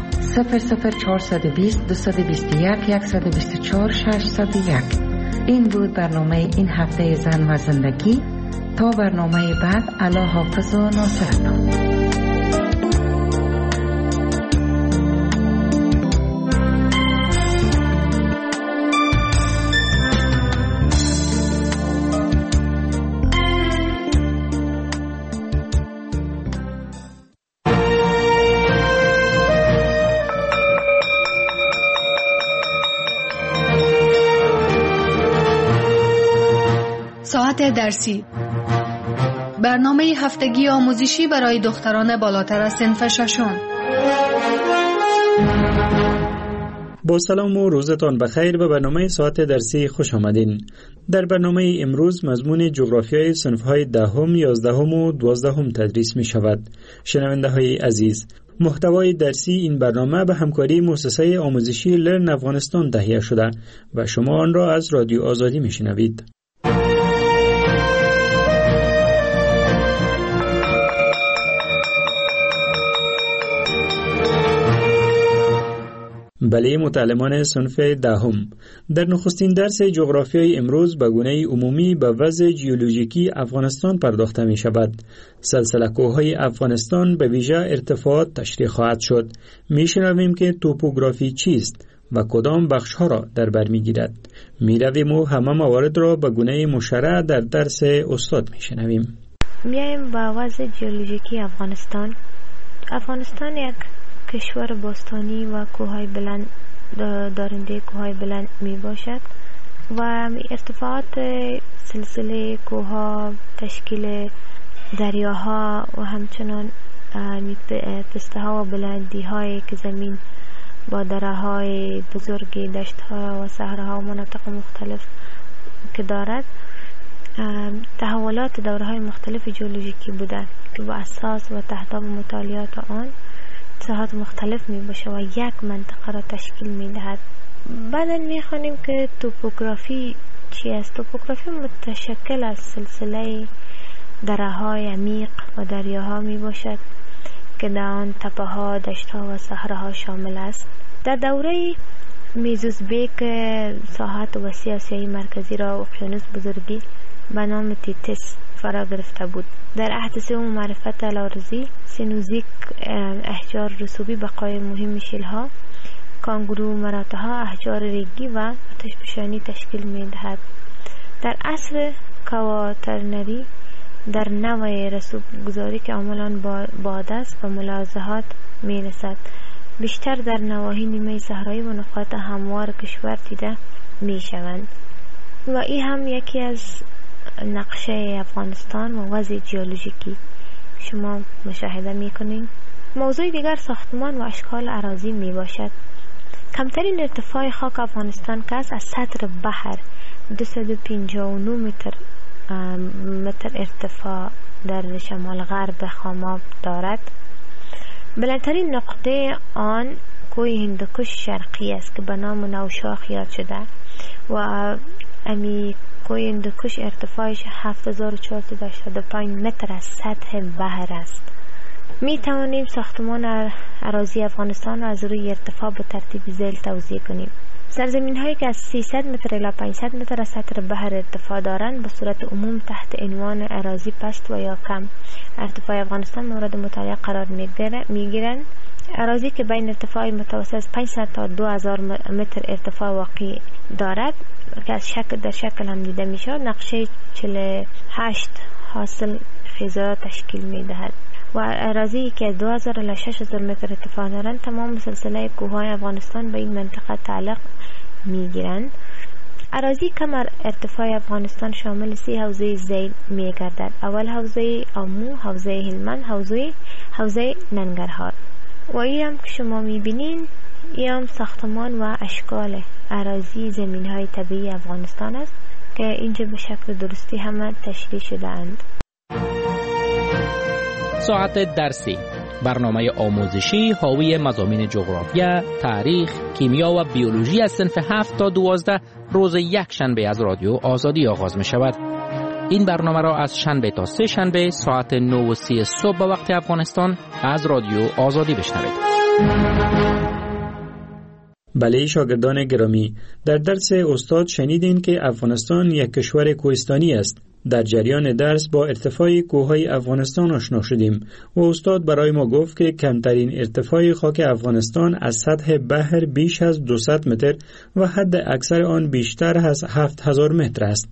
00420 221 124 601. این بود برنامه این هفته زن و زندگی. تا برنامه بعد، الله حافظ و ناصرتان. ساعت درسی، برنامه هفتگی آموزشی برای دختران بالاتر از صنف ششم. با سلام و روزتان بخیر. به برنامه ساعت درسی خوش آمدین. در برنامه امروز مضمون جغرافیای صنف‌های 10، 11 و 12 تدریس می شود. شنونده های عزیز، محتوای درسی این برنامه به همکاری مؤسسه آموزشی لرن افغانستان تهیه شده و شما آن را از رادیو آزادی می شنوید. بله متعلمان صنف دهم، در نخستین درس جغرافیای امروز به گونه عمومی به وضع جیولوژیکی افغانستان پرداخته می شود. سلسله کوههای افغانستان به ویژه ارتفاعات تشریح خواهد شد. می شنویم که توپوگرافی چیست و کدام بخش ها را در بر می گیرد. می رویم و همه موارد را به گونه مشرع در درس استاد می شنویم. میایم با وضع جیولوژیکی افغانستان. افغانستان یک کشور باستانی و کوههای بلند دارنده کوههای بلند می باشد و ارتفاعات سلسله کوهها، تشکیل دریاها و همچنان پسته ها و بلندی هایی که زمین با دره های بزرگ، دشت ها و صحرا ها و مناطق مختلف که دارد، تحولات دوره های مختلف جیولوژیکی بودند که با اساس و تحتاب مطالعات آن ساحات مختلف می باشه و یک منطقه را تشکیل می دهد. بعدا می خوانیم که توپوگرافی چی است؟ توپوگرافی متشکل از سلسله دره های عمیق و دریاها می باشد که در آن تپه ها، دشت ها و صحرا ها شامل است. در دوره میزوزبیک ساحات وسیع آسیای مرکزی را اقیانوس بزرگی به نام تیتس فرا گرفته بود. در عهد سوم معرفت الارضی، سینوزیک احجار رسوبی بقای مهم شیلها، کانگورو مراتها احجار ریگی و آتشفشانی تشکیل می دهد. در عصر کواترنری در نوع رسوب گذاری که عملاً باد است و ملاحظات می رسد، بیشتر در نواحی نیمه صحرایی و نقاط هموار کشور دیده می شوند و این هم یکی از نقشه افغانستان و وضع جیولوژیکی شما مشاهده می کنید. موضوع دیگر ساختمان و اشکال اراضی می باشد. کمترین ارتفاع خاک افغانستان که از سطح بحر 259 متر ارتفاع در شمال غرب خاماب دارد. بلندترین نقطه آن کوه هندوکش شرقی است که به نام نوشاخ یاد شده و امی کوه هندوکش ارتفاعش 7485 متر از سطح بحر است. می توانیم ساختمان اراضی افغانستان را از روی ارتفاع به ترتیب ذیل توزیع کنیم. سرزمین هایی که از 300 متر الی 500 متر از سطح بحر ارتفاع دارند به صورت عموم تحت عنوان اراضی پست و یا کم ارتفاع افغانستان مورد مطالعه قرار می گیرند. اراضی که بین ارتفاع متوسط از 500 تا 2000 متر ارتفاع واقع دارد که از در شکل هم دیده می شود، نقشه 48 حاصل خیزرات تشکیل می دهد و اراضی که از 2000 الی 6000 متر ارتفاع دارند تمام سلسله کوههای افغانستان به این منطقه تعلق می گیرند. اراضی کم ارتفاع افغانستان شامل 3 حوزه ذیل می گردد. اول حوزه آمو، حوزه هلمند، حوزه ننگرهار. و این هم که شما می بینین این هم ساختمان و اشکال اراضی زمین های طبیعی افغانستان است که اینجا به شکل درستی همه تشریح شده اند. ساعت درسی، برنامه آموزشی حاوی مضامین جغرافیا، تاریخ، کیمیا و بیولوژی از صنف 7 تا 12 روز یک شنبه از رادیو آزادی آغاز می شود. این برنامه را از شنبه تا سه شنبه ساعت 9:30 صبح به وقت افغانستان از رادیو آزادی بشنوید. بله شاگردان گرامی، در درس استاد شنیدین که افغانستان یک کشور کوهستانی است. در جریان درس با ارتفاع کوههای افغانستان آشنا شدیم و استاد برای ما گفت که کمترین ارتفاع خاک افغانستان از سطح بحر بیش از 200 متر و حد اکثر آن بیشتر از 7000 متر است.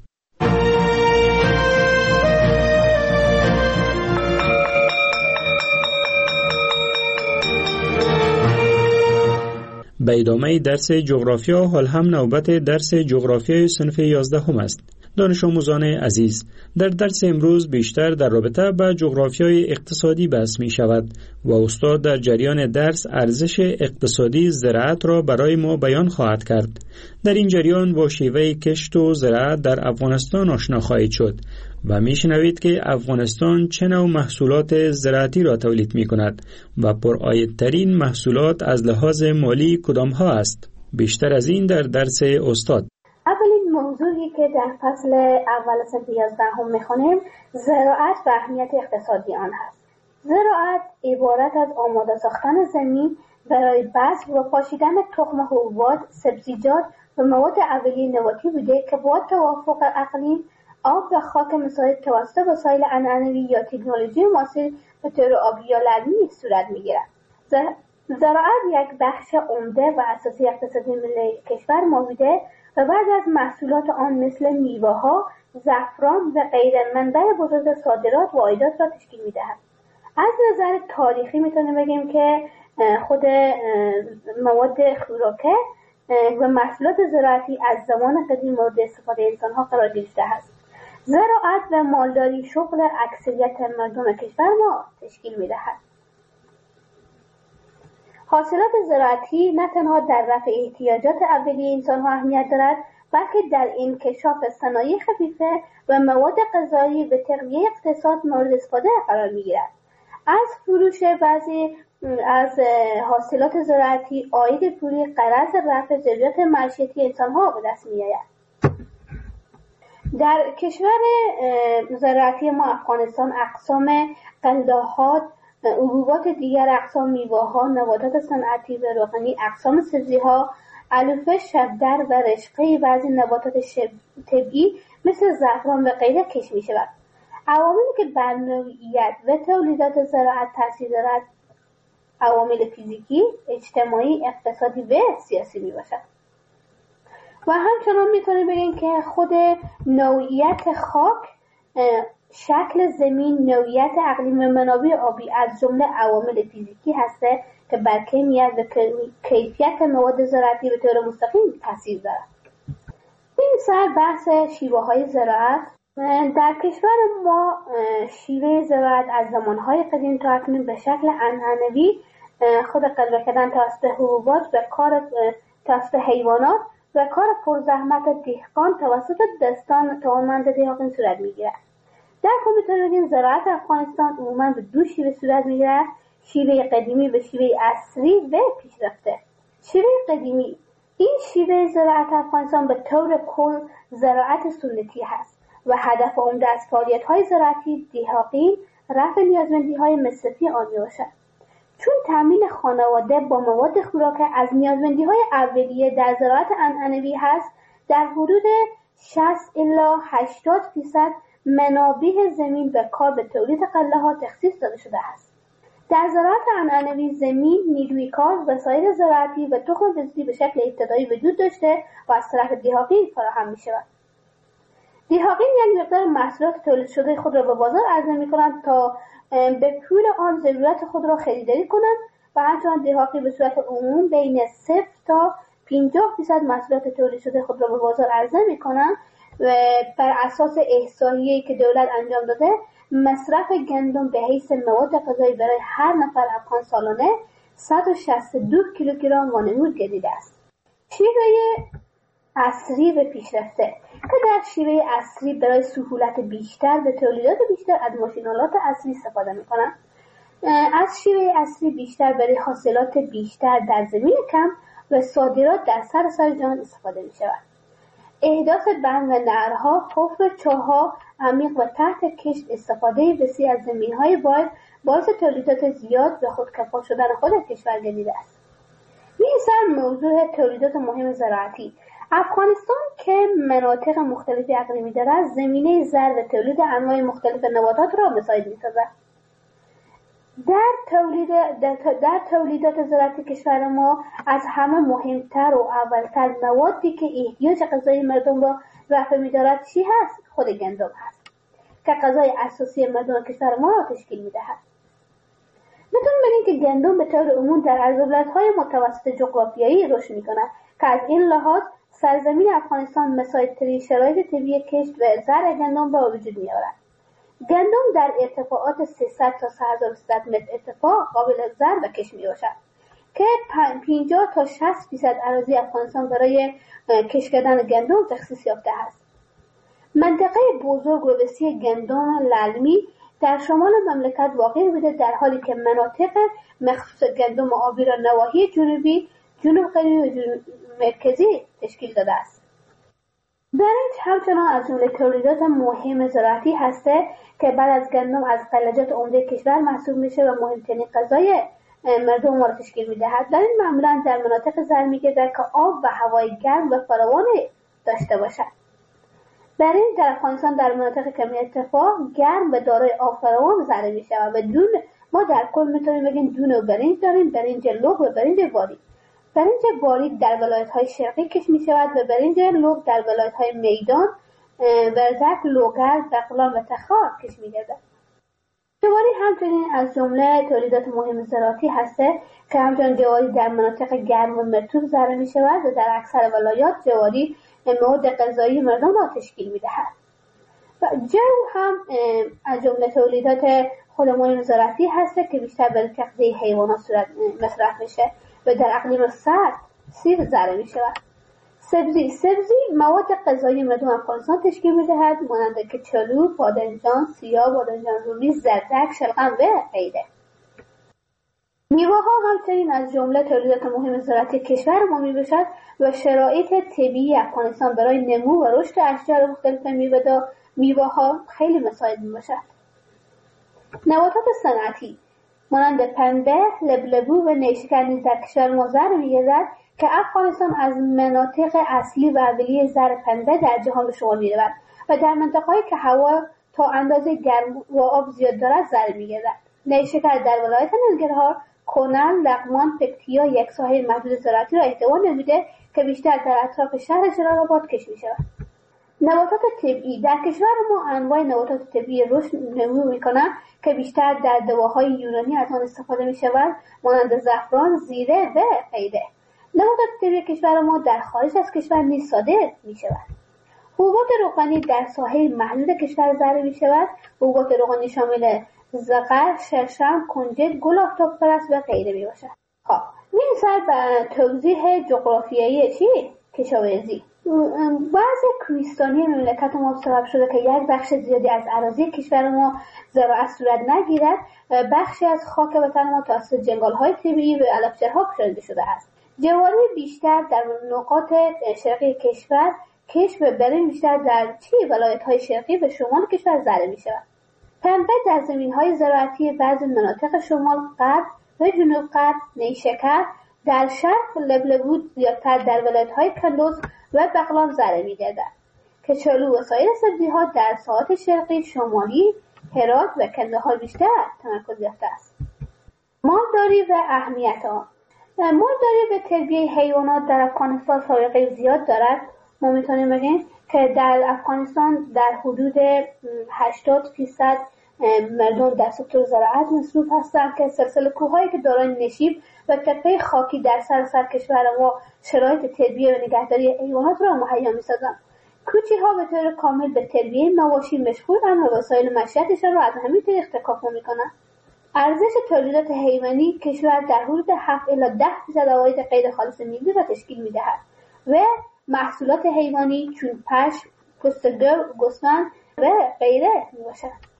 به ادامه درس جغرافیا حال هم نوبت درس جغرافیای صنف 11 هم است. دانش آموزان عزیز، در درس امروز بیشتر در رابطه با جغرافیای اقتصادی بحث می شود و استاد در جریان درس ارزش اقتصادی زراعت را برای ما بیان خواهد کرد. در این جریان با شیوه کشت و زراعت در افغانستان آشنا خواهید شد و می شنوید که افغانستان چه نوع محصولات زراعتی را تولید می کند و پرعایدترین محصولات از لحاظ مالی کدام ها است. بیشتر از این در درس استاد. اولین موضوعی که در فصل اول صنف 11 هم میخونیم زراعت و اهمیت اقتصادی آن هست. زراعت عبارت از آماده ساختن زمین برای بذر و پاشیدن تخم حبوبات، سبزیجات و مواد اولیه نباتی بوده که با توافق اقلیم، آب و خاک مساعد توسط وسایل عنعنوی یا تکنولوژی معاصر به طور آبی یا لرمی صورت می‌گیرد. زراعت یک بخش عمده و اساسی اقتصادی ملی کشور ما بوده و بعد از محصولات آن مثل میوه‌ها، زعفران و غیره منبع بزرگ صادرات و عایدات را تشکیل می‌دهد. از نظر تاریخی میتونیم بگیم که خود مواد خوراکه و محصولات زراعتی از زمان قدیم مورد استفاده انسان‌ها قرار گرفته است. زراعت و مالداری شغل اکثریت مردم کشور ما تشکیل می‌دهد. حاصلات زراعتی نه تنها در رفع احتیاجات اولیه انسان‌ها اهمیت دارد، بلکه در انکشاف صنایع خفیفه و مواد غذایی به تقویت اقتصاد مورد استفاده قرار می‌گیرد. از فروش بعضی از حاصلات زراعتی عاید پولی غرض رفع ضروریات معیشتی انسان‌ها به دست می‌آید. در کشور زراعتی ما افغانستان اقسام قنده‌ها، حبوبات دیگر، اقسام میوه‌ها، نباتات صنعتی و روغنی، اقسام سبزی‌ها، علوفه، شبدر و رشقه بعضی نباتات طبیعی مثل زعفران و غیره کشت می‌شود. عواملی که بر نوعیت و تولیدات زراعت تاثیر دارد عوامل فیزیکی، اجتماعی، اقتصادی و سیاسی میباشد. و همچنان میتونیم بگیم که خود نوعیت خاک، شکل زمین، نوعیت اقلیم و منابع آبی از جمله عوامل فیزیکی هسته که بر کیفیت و کیفیت مواد زراعتی به طور مستقیم تاثیر دارد. این سر بحث شیوه‌های زراعت. در کشور ما شیوه زراعت از زمانهای قدیم تا اکنون به شکل عنعنوی خود قلبه کردن توسط حبوبات و کار توسط حیوانات و کار پرزحمت دهقان توسط دستان توانمند دهقان صورت میگیرد. در کل میتونیم بگیم زراعت افغانستان عموما به دو شیوه صورت میگیرد: شیوه قدیمی و شیوه عصری و پیشرفته. شیوه قدیمی، این شیوه زراعت افغانستان به طور کل زراعت سنتی هست و هدف عمده از فعالیت‌های زراعتی دهاقی رفع نیازمندی‌های مصرفی آن میباشد. چون تامین خانواده با مواد خوراک از نیازمندی‌های اولیه در زراعت عنعنوی هست، در حدود 60 الی 80% منابع زمین و کار به تولید غله‌ها تخصیص داده شده است. در زراعت عنعنوی زمین، نیروی کار، وسایل زراعتی و تخم بذری به شکل ابتدایی وجود داشته و از طرف دهاقی فراهم می‌شود. دهاقین یک مقدار محصولات تولید شده خود را به بازار عرضه می‌کنند تا به پول آن ضرورت خود را خریداری کنند و همچنان دهاقی به صورت عموم بین 0 تا 50% محصولات تولید شده خود را به بازار عرضه می‌کنند و بر اساس احصایه‌ای که دولت انجام داده مصرف گندم به حیث مواد غذایی برای هر نفر افغان سالانه 162 کیلوگرم وانمود گردیده است. شیوه عصری و پیشرفته که در شیوه عصری برای سهولت بیشتر به تولیدات بیشتر از ماشین‌آلات عصری استفاده می‌کنند. از شیوه عصری بیشتر برای حاصلات بیشتر در زمین کم و صادرات در سراسر جهان استفاده می‌شود. احداث بند و نهرها، حفر چاه‌ها عمیق و تحت کشت، استفاده وسیع از زمین‌های باعث تولیدات زیاد و خودکفا شدن خود کشور گردیده است. می‌رسیم موضوع تولیدات مهم زراعتی. افغانستان که مناطق مختلفی اقلیمی دارد، زمینه زرع و تولید انواع مختلف نباتات را مساعد می‌سازد. در تولیدات زراعتی کشور ما از همه مهمتر و اولتر موادی که احتیاج غذایی مردم را رفع می‌دارد چی هست؟ خود گندم هست که غذای اساسی مردم کشور ما را تشکیل می‌دهد. می‌تونیم بگیم که گندم به طور عموم در عرض‌البلدهای متوسط جغرافیایی رشد می‌کند که از این لحاظ سرزمین افغانستان مساعدترین شرایط طبیعی کشت و زرع گندم را وجود می‌آورد. گندم در ارتفاعات 300 تا 3300 متر ارتفاع قابل زرع و کشت می‌باشد که 50 تا 60% اراضی افغانستان برای کشت کردن گندم تخصیص یافته است. منطقه بزرگ و وسیع گندم للمی در شمال مملکت واقع بوده، در حالی که مناطق مخصوص گندم آبی را نواحی جنوبی، جنوب غربی و جنوب مرکزی تشکیل داده است. برنج همچنان از جمله تولیدات مهم زراعتی هسته که بعد از گندم از فلجات عمده کشور محسوب میشه و مهمترین غذای مردم ما را تشکیل می‌دهد. در این معمولاً در مناطق زر می‌گردد که آب و هوای گرم و فراوان داشته باشد. در این در افغانستان در مناطق کمی ارتفاع گرم و دارای آب فراوان زرع می‌شود و دون ما در کل می‌تونیم بگیم دون و برنج داریم، برنج لوگ و برنج باریک. برنج باریک در ولایت‌های شرقی کش می‌شود و برنج لوگ در ولایت‌های میدان، وردک، لوگر، بغلان و تخار کش می‌گردد. جواری همچنین از جمله تولیدات مهم زراعتی هسته که همچنین جواری در مناطق گرم و مرطوب زرع می‌شود و در اکثر ولایات جواری مواد غذایی مردم را تشکیل می‌دهد. و جو هم از جمله تولیدات خود مهم زراعتی هسته که بیشتر به تغذیه حیوانات مصرف میشه و در اقلیم سرد سیر زرع می‌شود. سبزی مواد غذایی مردم افغانستان تشکیل می‌دهد مانند کچالو، بادمجان، سیاه، بادمجان رومی، زردک، شلغم و غیره. میوه‌ها همچنین از جمله تولیدات مهم زراعتی کشور ما میباشد و شرایط طبیعی افغانستان برای نمو و رشد اشجار مختلف میوه‌ها خیلی مساعد میباشد. نباتات صنعتی مانند پنبه، لبلبو و نیشکر نیز در کشور ما زرع می‌گردد که افغانستان از مناطق اصلی و اولیه زرع پنبه در جهان به شمار می‌رود و در مناطق‌هایی که هوا تا اندازه گرم و آب زیاد دارد زرع می‌گردد. نیشکر در ولایت ننگرهار، کنل، لغمان، پکتیا یک ساحه محدود زراعتی را احتوا نموده که بیشتر در اطراف شهر جلال‌آباد کشت می‌شود. نباتات طبیعی در کشور ما انواع نباتات طبیعی رشد نمو می‌کنند که بیشتر در دواهای یونانی از آن استفاده می‌شود مانند زعفران، زیره و غیره. نباتات طبیعی کشور ما در خارج از کشور نیز صادر می‌شود. حبوبات روغنی در ساحه محدود کشور زرع می‌شود. حبوبات روغنی شامل زغر، شرشم، کنجد، گل آفتاب پرست و غیره میباشد. خب میرسد به توضیح جغرافیایی کشاورزی. بعضی کوهستانی مملکت ما سبب شده که یک بخش زیادی از اراضی کشور ما زراعت صورت نگیرد و بخشی از خاک وطن ما توسط جنگل‌های طبیعی و علفچرها پوشانده شده است. جواری بیشتر در نقاط شرقی کشور، کشت و برنج بیشتر در ولایت‌های شرقی و شمال کشور زرع می‌شود. پنبه در زمین‌های زراعتی بعضی مناطق شمال غرب و جنوب غرب، نیشکر در شرق، لبلبو زیادتر در ولایت‌های کندوز و بغلان زرع می‌گردد. کچالو و سایر سبزی‌ها در ساحات شرقی، شمالی، هرات و کندهار بیشتر تمرکز یافته است. مالداری و اهمیت آن. مالداری و تربیت حیوانات در افغانستان سابقه زیاد دارد. ما می‌تونیم بگیم که در افغانستان در حدود 80% مردم در سکتور زراعت مصروف هستند که سلسله کوه‌هایی که دارای نشیب و تپه خاکی در سراسر کشور ما شرایط تربیت و نگهداری حیوانات را مهیا می‌سازند. کوچی‌ها به طور کامل به تربیت مواشی مشغولند و وسایل معیشتشان را از همین طریق اختکاک می‌کنند. ارزش تولیدات حیوانی کشور در حدود 7 الی 10% عواید غیر خالص ملی را تشکیل می‌دهد و محصولات حیوانی چون پشم، پوست گوسفند و غیره میباشد.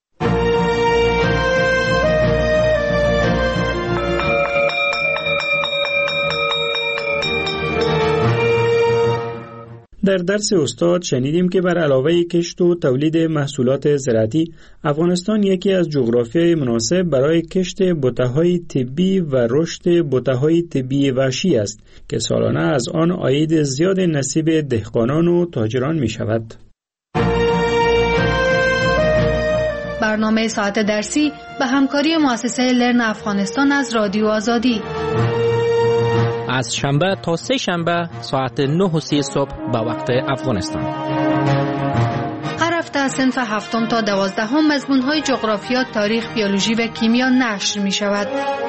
در درس استاد شنیدیم که بر علاوه کشت و تولید محصولات زراعتی، افغانستان یکی از جغرافیای مناسب برای کشت بوته‌های طبی و رشد بوته‌های طبی وحشی است که سالانه از آن عاید زیاد نصیب دهقانان و تاجران می شود. برنامه ساعت درسی به همکاری مؤسسه لرن افغانستان از رادیو آزادی از شنبه تا سه شنبه ساعت 9:30 صبح به وقت افغانستان. هر هفته از صنف 7 تا 12 مضمون‌های جغرافیا، تاریخ، بیولوژی و کیمیا نشر می شود.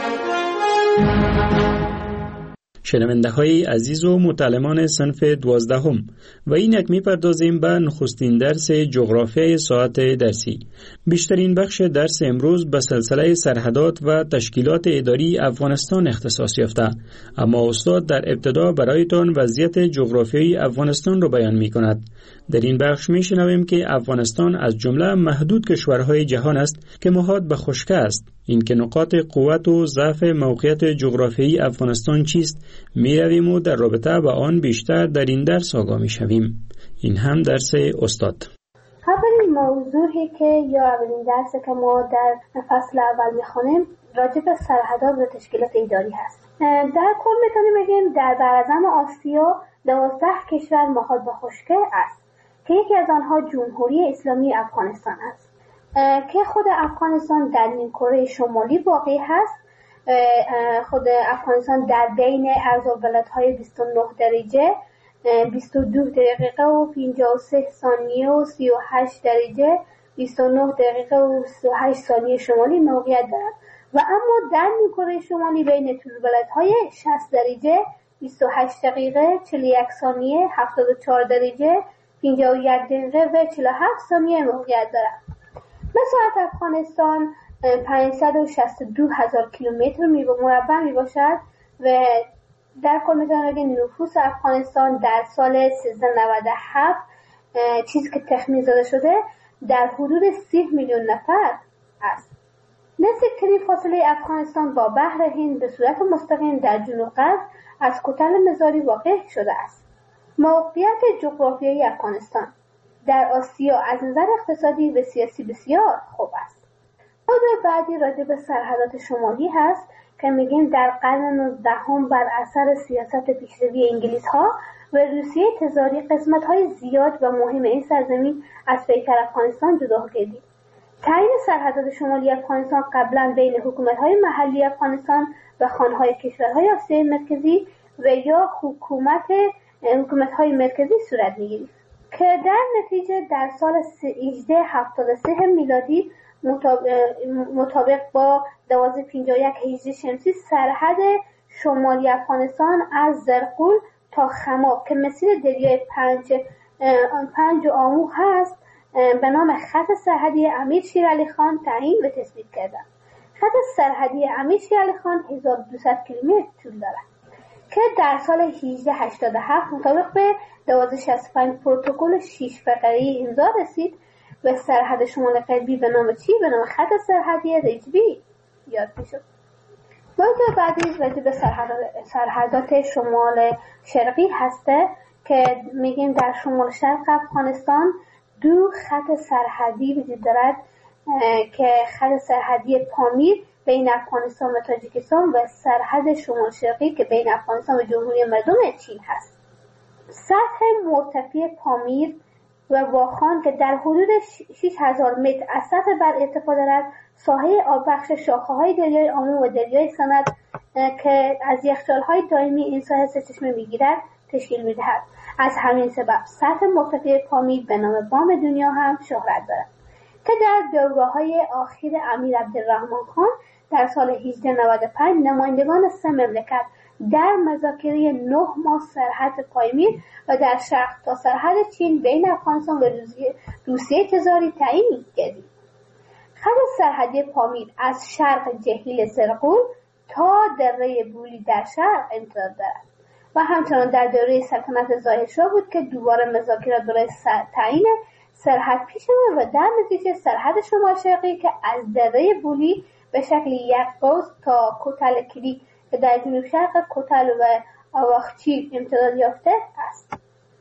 شنونده های عزیز و متعلمان صنف 12 و اینک می پردازیم به نخستین درس جغرافیای ساعت درسی. بیشترین بخش درس امروز به سلسله سرحدات و تشکیلات اداری افغانستان اختصاص یافته، اما استاد در ابتدا برایتان وضعیت جغرافیایی افغانستان را بیان می کند. در این بخش می شنویم که افغانستان از جمله محدود کشورهای جهان است که محاط به خشکی است. این که نقاط قوت و ضعف موقعیت جغرافیایی افغانستان چیست می رویم و در رابطه با آن بیشتر در این درس آگاه می شویم. این هم درس استاد. قبل موضوعی که یا اولین درسی که ما در فصل اول میخوانیم راجع به سرحدات و تشکیلات اداری هست. در کل میتونیم بگیم در برازن آسیا 12 کشور محاط به خشکی است که یکی از آنها جمهوری اسلامی افغانستان است که خود افغانستان در نیمکره شمالی واقع هست. خود افغانستان در بین عرض و بلدهای 29 درجه 22 دقیقه و 53 ثانیه و 38 درجه 29 دقیقه و 38 ثانیه شمالی موقعیت دارد و اما در نیمکره شمالی بین طول بلدهای 60 درجه 28 دقیقه 41 ثانیه 74 درجه 51 دقیقه و 47 ثانیه موقعیت دارد. مساحت افغانستان 562,000 کیلومتر مربع می باشد و در کل میتونم بگیم نفوس افغانستان در سال 1397 چیزی که تخمین زده شده در حدود 30 میلیون نفر است. نصف کلی فاصله افغانستان با بحر هند به صورت مستقیم در جنوب غرب از کتل مزاری واقع شده است. موقعیت جغرافیایی افغانستان در آسیا از نظر اقتصادی و سیاسی بسیار خوب است. موضوع بعدی راجع به سرحدات شمالی هست که میگیم در قرن 19 بر اثر سیاست پیشروی انگلیس ها و روسیه تزاری قسمت های زیاد و مهم این سرزمین از پیکر افغانستان جدا گردید. تعیین سرحدات شمالی افغانستان قبلا بین حکومت های محلی افغانستان و خانه های کشورهای آسیای مرکزی و یا حکومت های مرکزی صورت میگیرید که در نتیجه در سال 1873 میلادی مطابق با 1251 هجری شمسی سرحد شمالی افغانستان از زرقول تا خماب که مسیر دریای پنج آمو هست به نام خط سرحدی امیر شیر علی خان تعیین و تثبیت کردند. خط سرحدی امیر شیر علی خان 1200 کیلومتر طول دارد که در سال 1887 مطابق به 1265 پروتکل 6 فقره‌ای امضا رسید و سرحد شمال غربی به نام چی؟ به نام خط سرحدی رجبی یاد میشد. موضوع بعدی راجع به سرحدات شمال شرقی هسته که میگیم در شمال شرق افغانستان 2 خط سرحدی وجود دارد که خط سرحدی پامیر بین افغانستان و تاجیکستان و سرحد شمال شرقی که بین افغانستان و جمهوری مردم چین هست. سطح مرتفع پامیر و واخان که در حدود 6000 متر از سطح بر ارتفاع دارد ساحه آببخش شاخه‌های دریای آمو و دریای سند که از یخچال‌های دائمی این ساحه سرچشمه می‌گیرد تشکیل می‌دهد. از همین سبب سطح مرتفع پامیر به نام بام دنیا هم شهرت دارد که در دوره‌های اخیر امیر عبدالرحمن خان در سال 1895 نمایندگان 3 مملکت در مذاکره 9 ماه سرحد پایمیر و در شرق تا سرحد چین بین افغانستان و روسیه تزاری تعیین گردید. خط سرحدی پامیر از شرق جهیل زرقول تا دره بولی در شرق امتداد دارد و همچنان در دوره سلطنت ظاهرشاه بود که دوباره مذاکرات برای تعیین سرحد پیش آمد و در نتیجه سرحد شمال شرقی که از دره بولی به شکل یک قوس تا کتل کلی که در جنوب شرق کتل و آواخچی امتداد یافته است.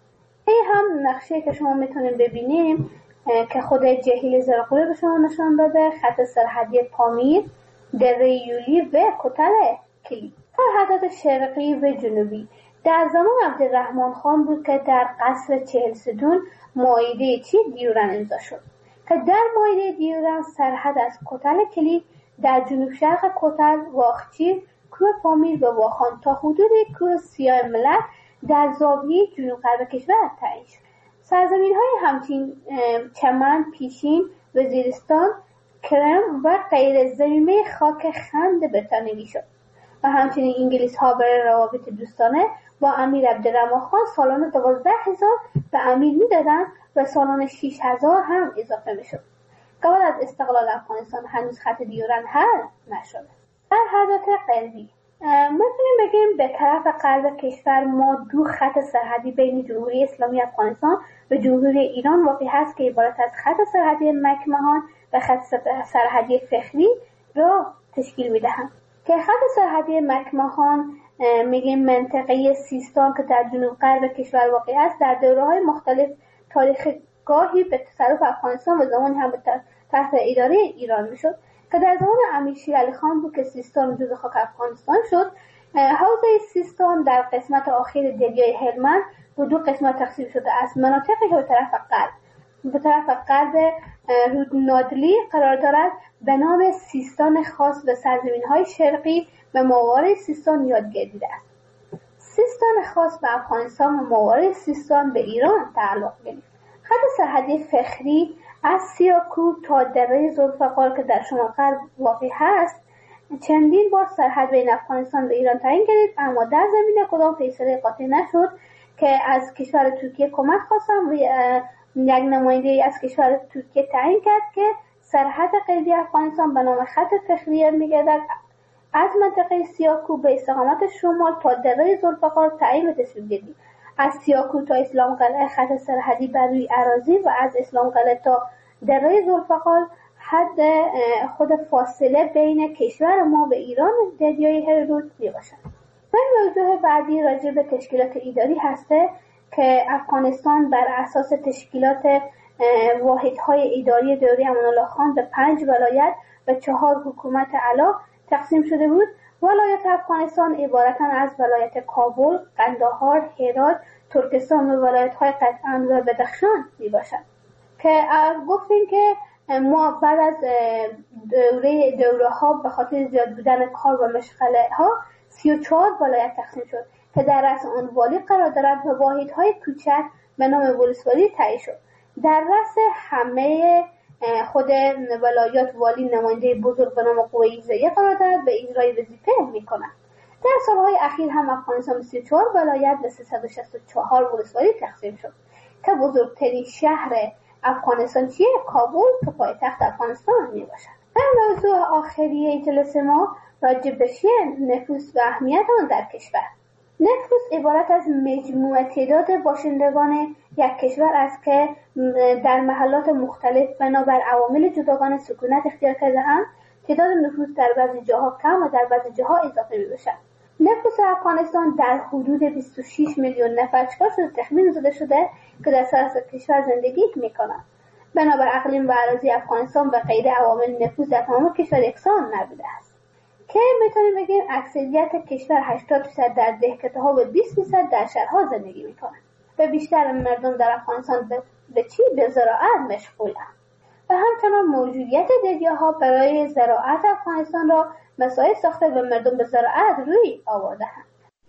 این هم نقشه که شما میتونید ببینیم که خود جهیل زرقول به شما نشان داده، خط سرحدی پامیر، دره یولی و کتل کلی. سرحدات شرقی و جنوبی در زمان عبدالرحمن خان بود که در قصر 40 ستون معاهده دیورن امضا شد که در معاهده دیورن سرحد از کتل کلی در جنوب شرق کتل واخچی کوه پامیر و واخان تا حدود کوه سیاه ملک در زاویه جنوب غرب کشور تعیین شد. سرزمین‌های همچین چمن، پیشین، وزیرستان، کرم و غیر ضمیمه خاک خند بریتانیایی شد و همچنین انگلیس‌ها برای روابط دوستانه با امیر عبدالرحمن خان سالانه 12,000 به امیر میدادند و سالانه 6,000 هم اضافه میشد. قبل از استقلال افغانستان هنوز خط دیورن حل نشده. سرحدات غربی میتونیم بگیم به طرف غرب کشور ما 2 خط سرحدی بین جمهوری اسلامی افغانستان و جمهوری ایران واقع هست که عبارت از خط سرحدی مکمهان و خط سرحدی فخری را تشکیل میدهند که خط سرحدی مکمهان میگیم منطقه سیستان که در جنوب غرب کشور واقع است در دوره‌های مختلف تاریخ گاهی به تصرف افغانستان و زمانی هم به تحت اداره ایران میشد که در زمان امیر شیر علی خان بود که سیستان جزو خاک افغانستان شد. حوزه سیستان در قسمت آخر دریای هلمند به دو قسمت تقسیم شده است. مناطقی که به طرف غرب رودنادلی قرار دارد به نام سیستان خاص به سرزمین‌های شرقی به ماورای سیستان یاد گرفته است. سیستان خاص به افغانستان و ماورای سیستان به ایران تعلق گرفت. خط سرحدی فخری از سیاکو تا دره ذوالفقار که در شمال غرب واقع هست چندین بار سرحد بین افغانستان و ایران تعیین گردید، اما در زمینه کدام فیصله قاطع نشد که از کشور ترکیه کمک خواستم و یک نماینده از کشور ترکیه تعیین کرد که سرحد غربی افغانستان به نام خط فخریه میگردد از منطقه سیاکو به استقامت شمال تا دره ذوالفقار تعیین و تصویب گردید. از سیاکو تا اسلام قلعه خط سرحدی بر روی اراضی و از اسلام قلعه تا دره ذوالفقار حد خود فاصله بین کشور ما و ایران دریای هرود می باشد. و موضوع بعدی راجع به تشکیلات اداری هسته که افغانستان بر اساس تشکیلات واحدهای اداری دوره امان الله خان به 5 ولایت و 4 حکومت اعلی تقسیم شده بود. ولایت افغانستان عبارتند از ولایت کابل، قندهار، هرات، ترکستان و ولایت‌های قطعان و بدخشان می باشد که گفتیم که ما بعد از دوره ها به خاطر زیاد بودن کار و مشغله ها 34 ولایت تقسیم شد که در رأس آن والی قرار دارد و واحدهای کوچک به نام ولسوالی تعیین شد. در رأس همه خود ولایات والی نماینده بزرگ به نام قوه اجرایی قرار دارد و اجرای وظیفه می‌کند. در سالهای اخیر هم افغانستان 34 ولایت به 364 ولسوالی تقسیم شد که بزرگترین شهر افغانستان چیه؟ کابل که پایتخت افغانستان می باشد. در موضوع آخری جلسه ما راجع به نفوس و اهمیت آن در کشور. نفوس عبارت از مجموع تعداد باشندگان یک کشور است که در محلات مختلف بنابر عوامل جداگانه سکونت اختیار کرده‌اند. تعداد نفوس در بعضی جاها کم و در بعضی جاها اضافه می باشد. نفوس افغانستان در حدود 26 میلیون نفر تخمین زده شده که در سراسر کشور زندگی میکنند. بنابر اقلیم و اراضی افغانستان به غیر عوامل نفوس در تمام کشور یکسان نبوده است که میتونیم بگیم اکثریت کشور 80% در دهکده‌ها و 20% در شهرها زندگی میکنند و بیشتر مردم در افغانستان به زراعت مشغولند و همچنان موجودیت دریاها برای زراعت افغانستان را مساعد ساخته و مردم به زراعت روی آورده‌اند.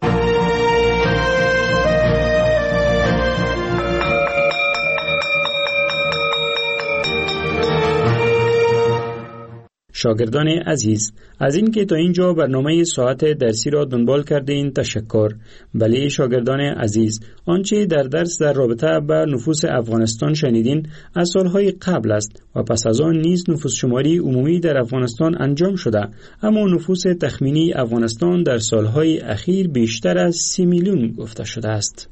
شاگردان عزیز، از این که تا اینجا برنامه ساعت درسی را دنبال کرده این تشکر. بله شاگردان عزیز، آنچه در درس در رابطه با نفوس افغانستان شنیدین از سالهای قبل است و پس از آن نیز نفوس شماری عمومی در افغانستان انجام شده، اما نفوس تخمینی افغانستان در سالهای اخیر بیشتر از 30 میلیون گفته شده است.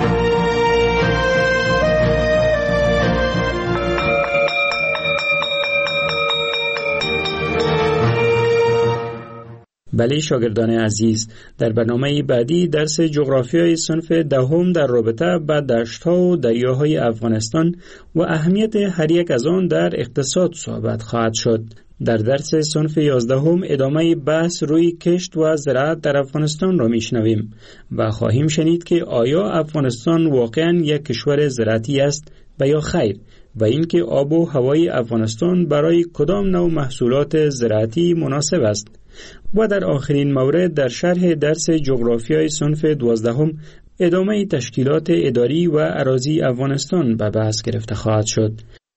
بله شاگردان عزیز، در برنامه بعدی درس جغرافیای صنف دهم در رابطه با دشت‌ها و دریاهای افغانستان و اهمیت هر یک از آن در اقتصاد صحبت خواهد شد. در درس صنف 11 ادامه بحث روی کشت و زراعت در افغانستان را میشنویم و خواهیم شنید که آیا افغانستان واقعاً یک کشور زراعتی است و یا خیر، و اینکه آب و هوای افغانستان برای کدام نوع محصولات زراعتی مناسب است. و در آخرین مورد در شرح درس جغرافیای صنف 12 ادامه تشکیلات اداری و اراضی افغانستان به بحث گرفته خواهد شد.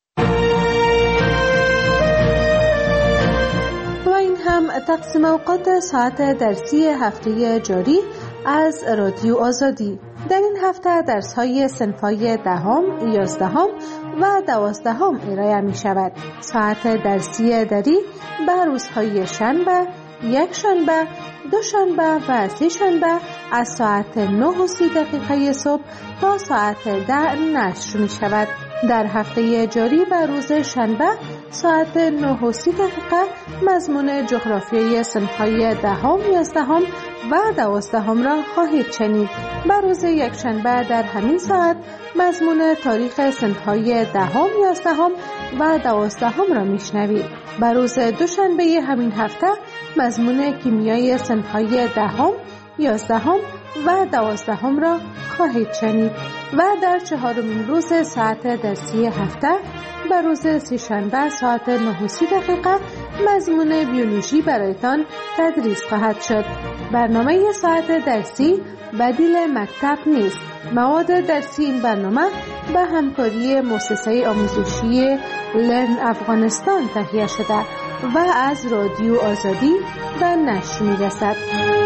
و این هم تقسیم اوقات ساعت درسی هفته جاری از رادیو آزادی. در این هفته درس‌های صنف‌های 10، 11 و 12 ارائه می شود. ساعت درسی اداری به روزهای شنبه، یک شنبه، دو شنبه و سه شنبه از ساعت 9:30 صبح تا ساعت 10 نشر می شود. در هفته جاری به روز شنبه ساعت 9:30 مضمون جغرافیای صنف‌های 10ام، 11ام و 12ام را خواهید شنید. بر روز یکشنبه در همین ساعت مضمون تاریخ صنف‌های 10ام، 11ام و 12ام را میشنوید. بر روز دوشنبه همین هفته مضمون کیمیای صنف‌های 10ام، 11ام و 12ام را خواهید شنید و در 4مین روز ساعت درسی هفته بر روز سه‌شنبه ساعت 9:30 مضمون بیولوژی برایتان تدریس خواهد شد. برنامه ساعت درسی بدیل مکتب نیست. مواد درسی این برنامه به همکاری مؤسسه آموزشی لرن افغانستان تهیه شده و از رادیو آزادی به نشر می‌رسد.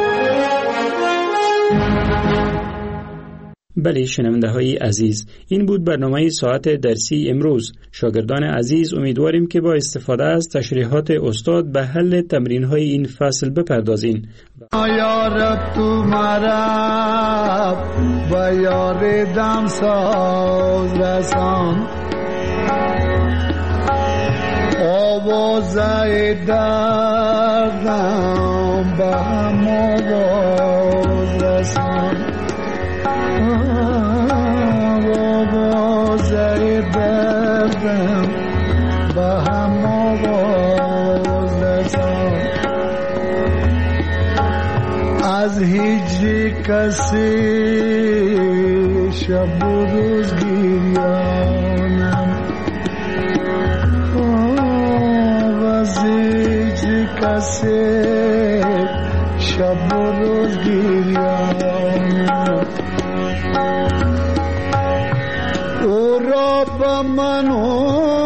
بله شنونده های عزیز، این بود برنامه ساعت درسی امروز. شاگردان عزیز امیدواریم که با استفاده از تشریحات استاد به حل تمرین های این فصل بپردازین. یا رب تو مرا با یار دم ساز رسان، آوازه دردم به هم آواز رسان، آوازه دردم به هم آواز رسان. از هیچ کسی شب و روز گریانم، از هیچ کسی شب و روز گریانم. او را با من و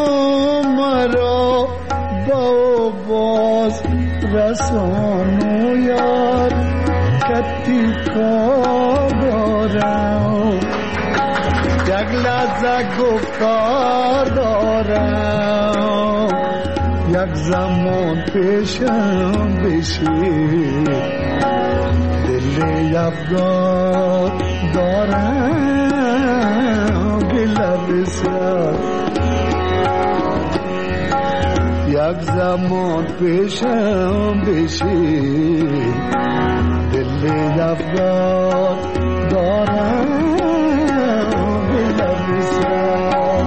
مرا با باز رسانو یار کتی کار دارم، یک لحظه گفتار دارم، یک زمان پیشم بشی دل افگار دارم، گله بسیار یک زمان پیشم بشی دل افگار دارم، گله بسیار.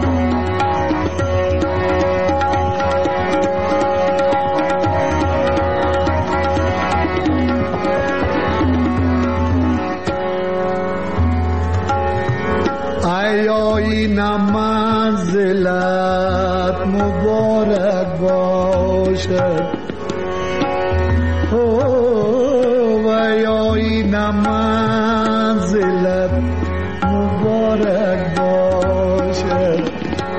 آیا این منزلت مبارک باشد، آیا این منزلت مبارک باشد،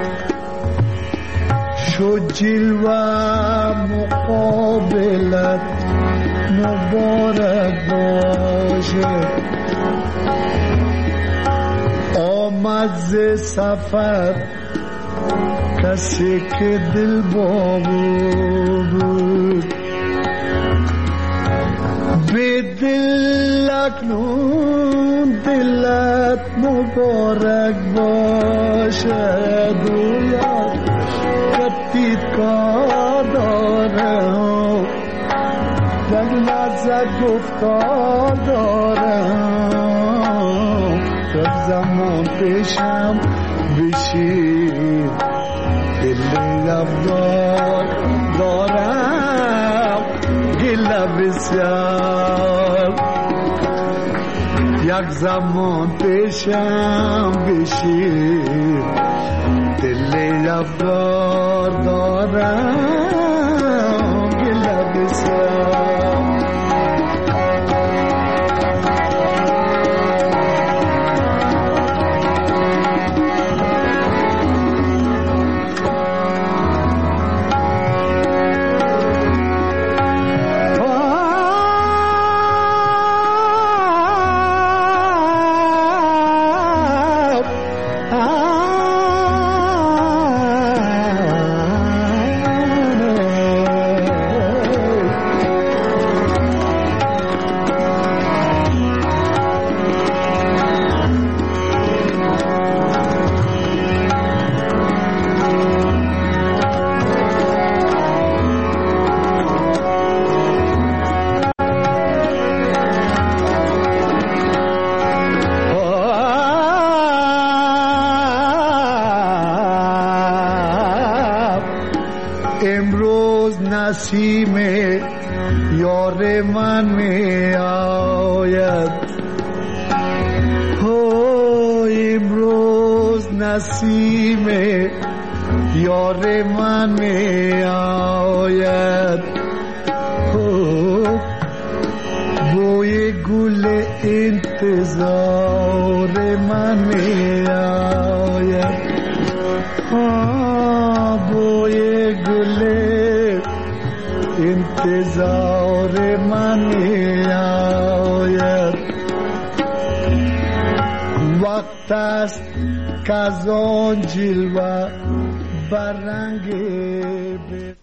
شو جلوه مقابلت مبارک باشد، آمد ز سفر کسی که دل بود، به دل اکنون دلت مبارک باشد، و یاد کتیت کار دارم، یک لحظه گفتار دارم، یک زمان پیشم بشید دل افگار دارم، گله بسیار یک زمان پیشم بشید دل افگار دارم، گله بسیار. امروز نسیم یار من می آید، امروز نسیم یار من می آید، بوی گل انتظار من می آید، بوی گل انتظار من می آید. وقت است که از آن جلوه بررنگ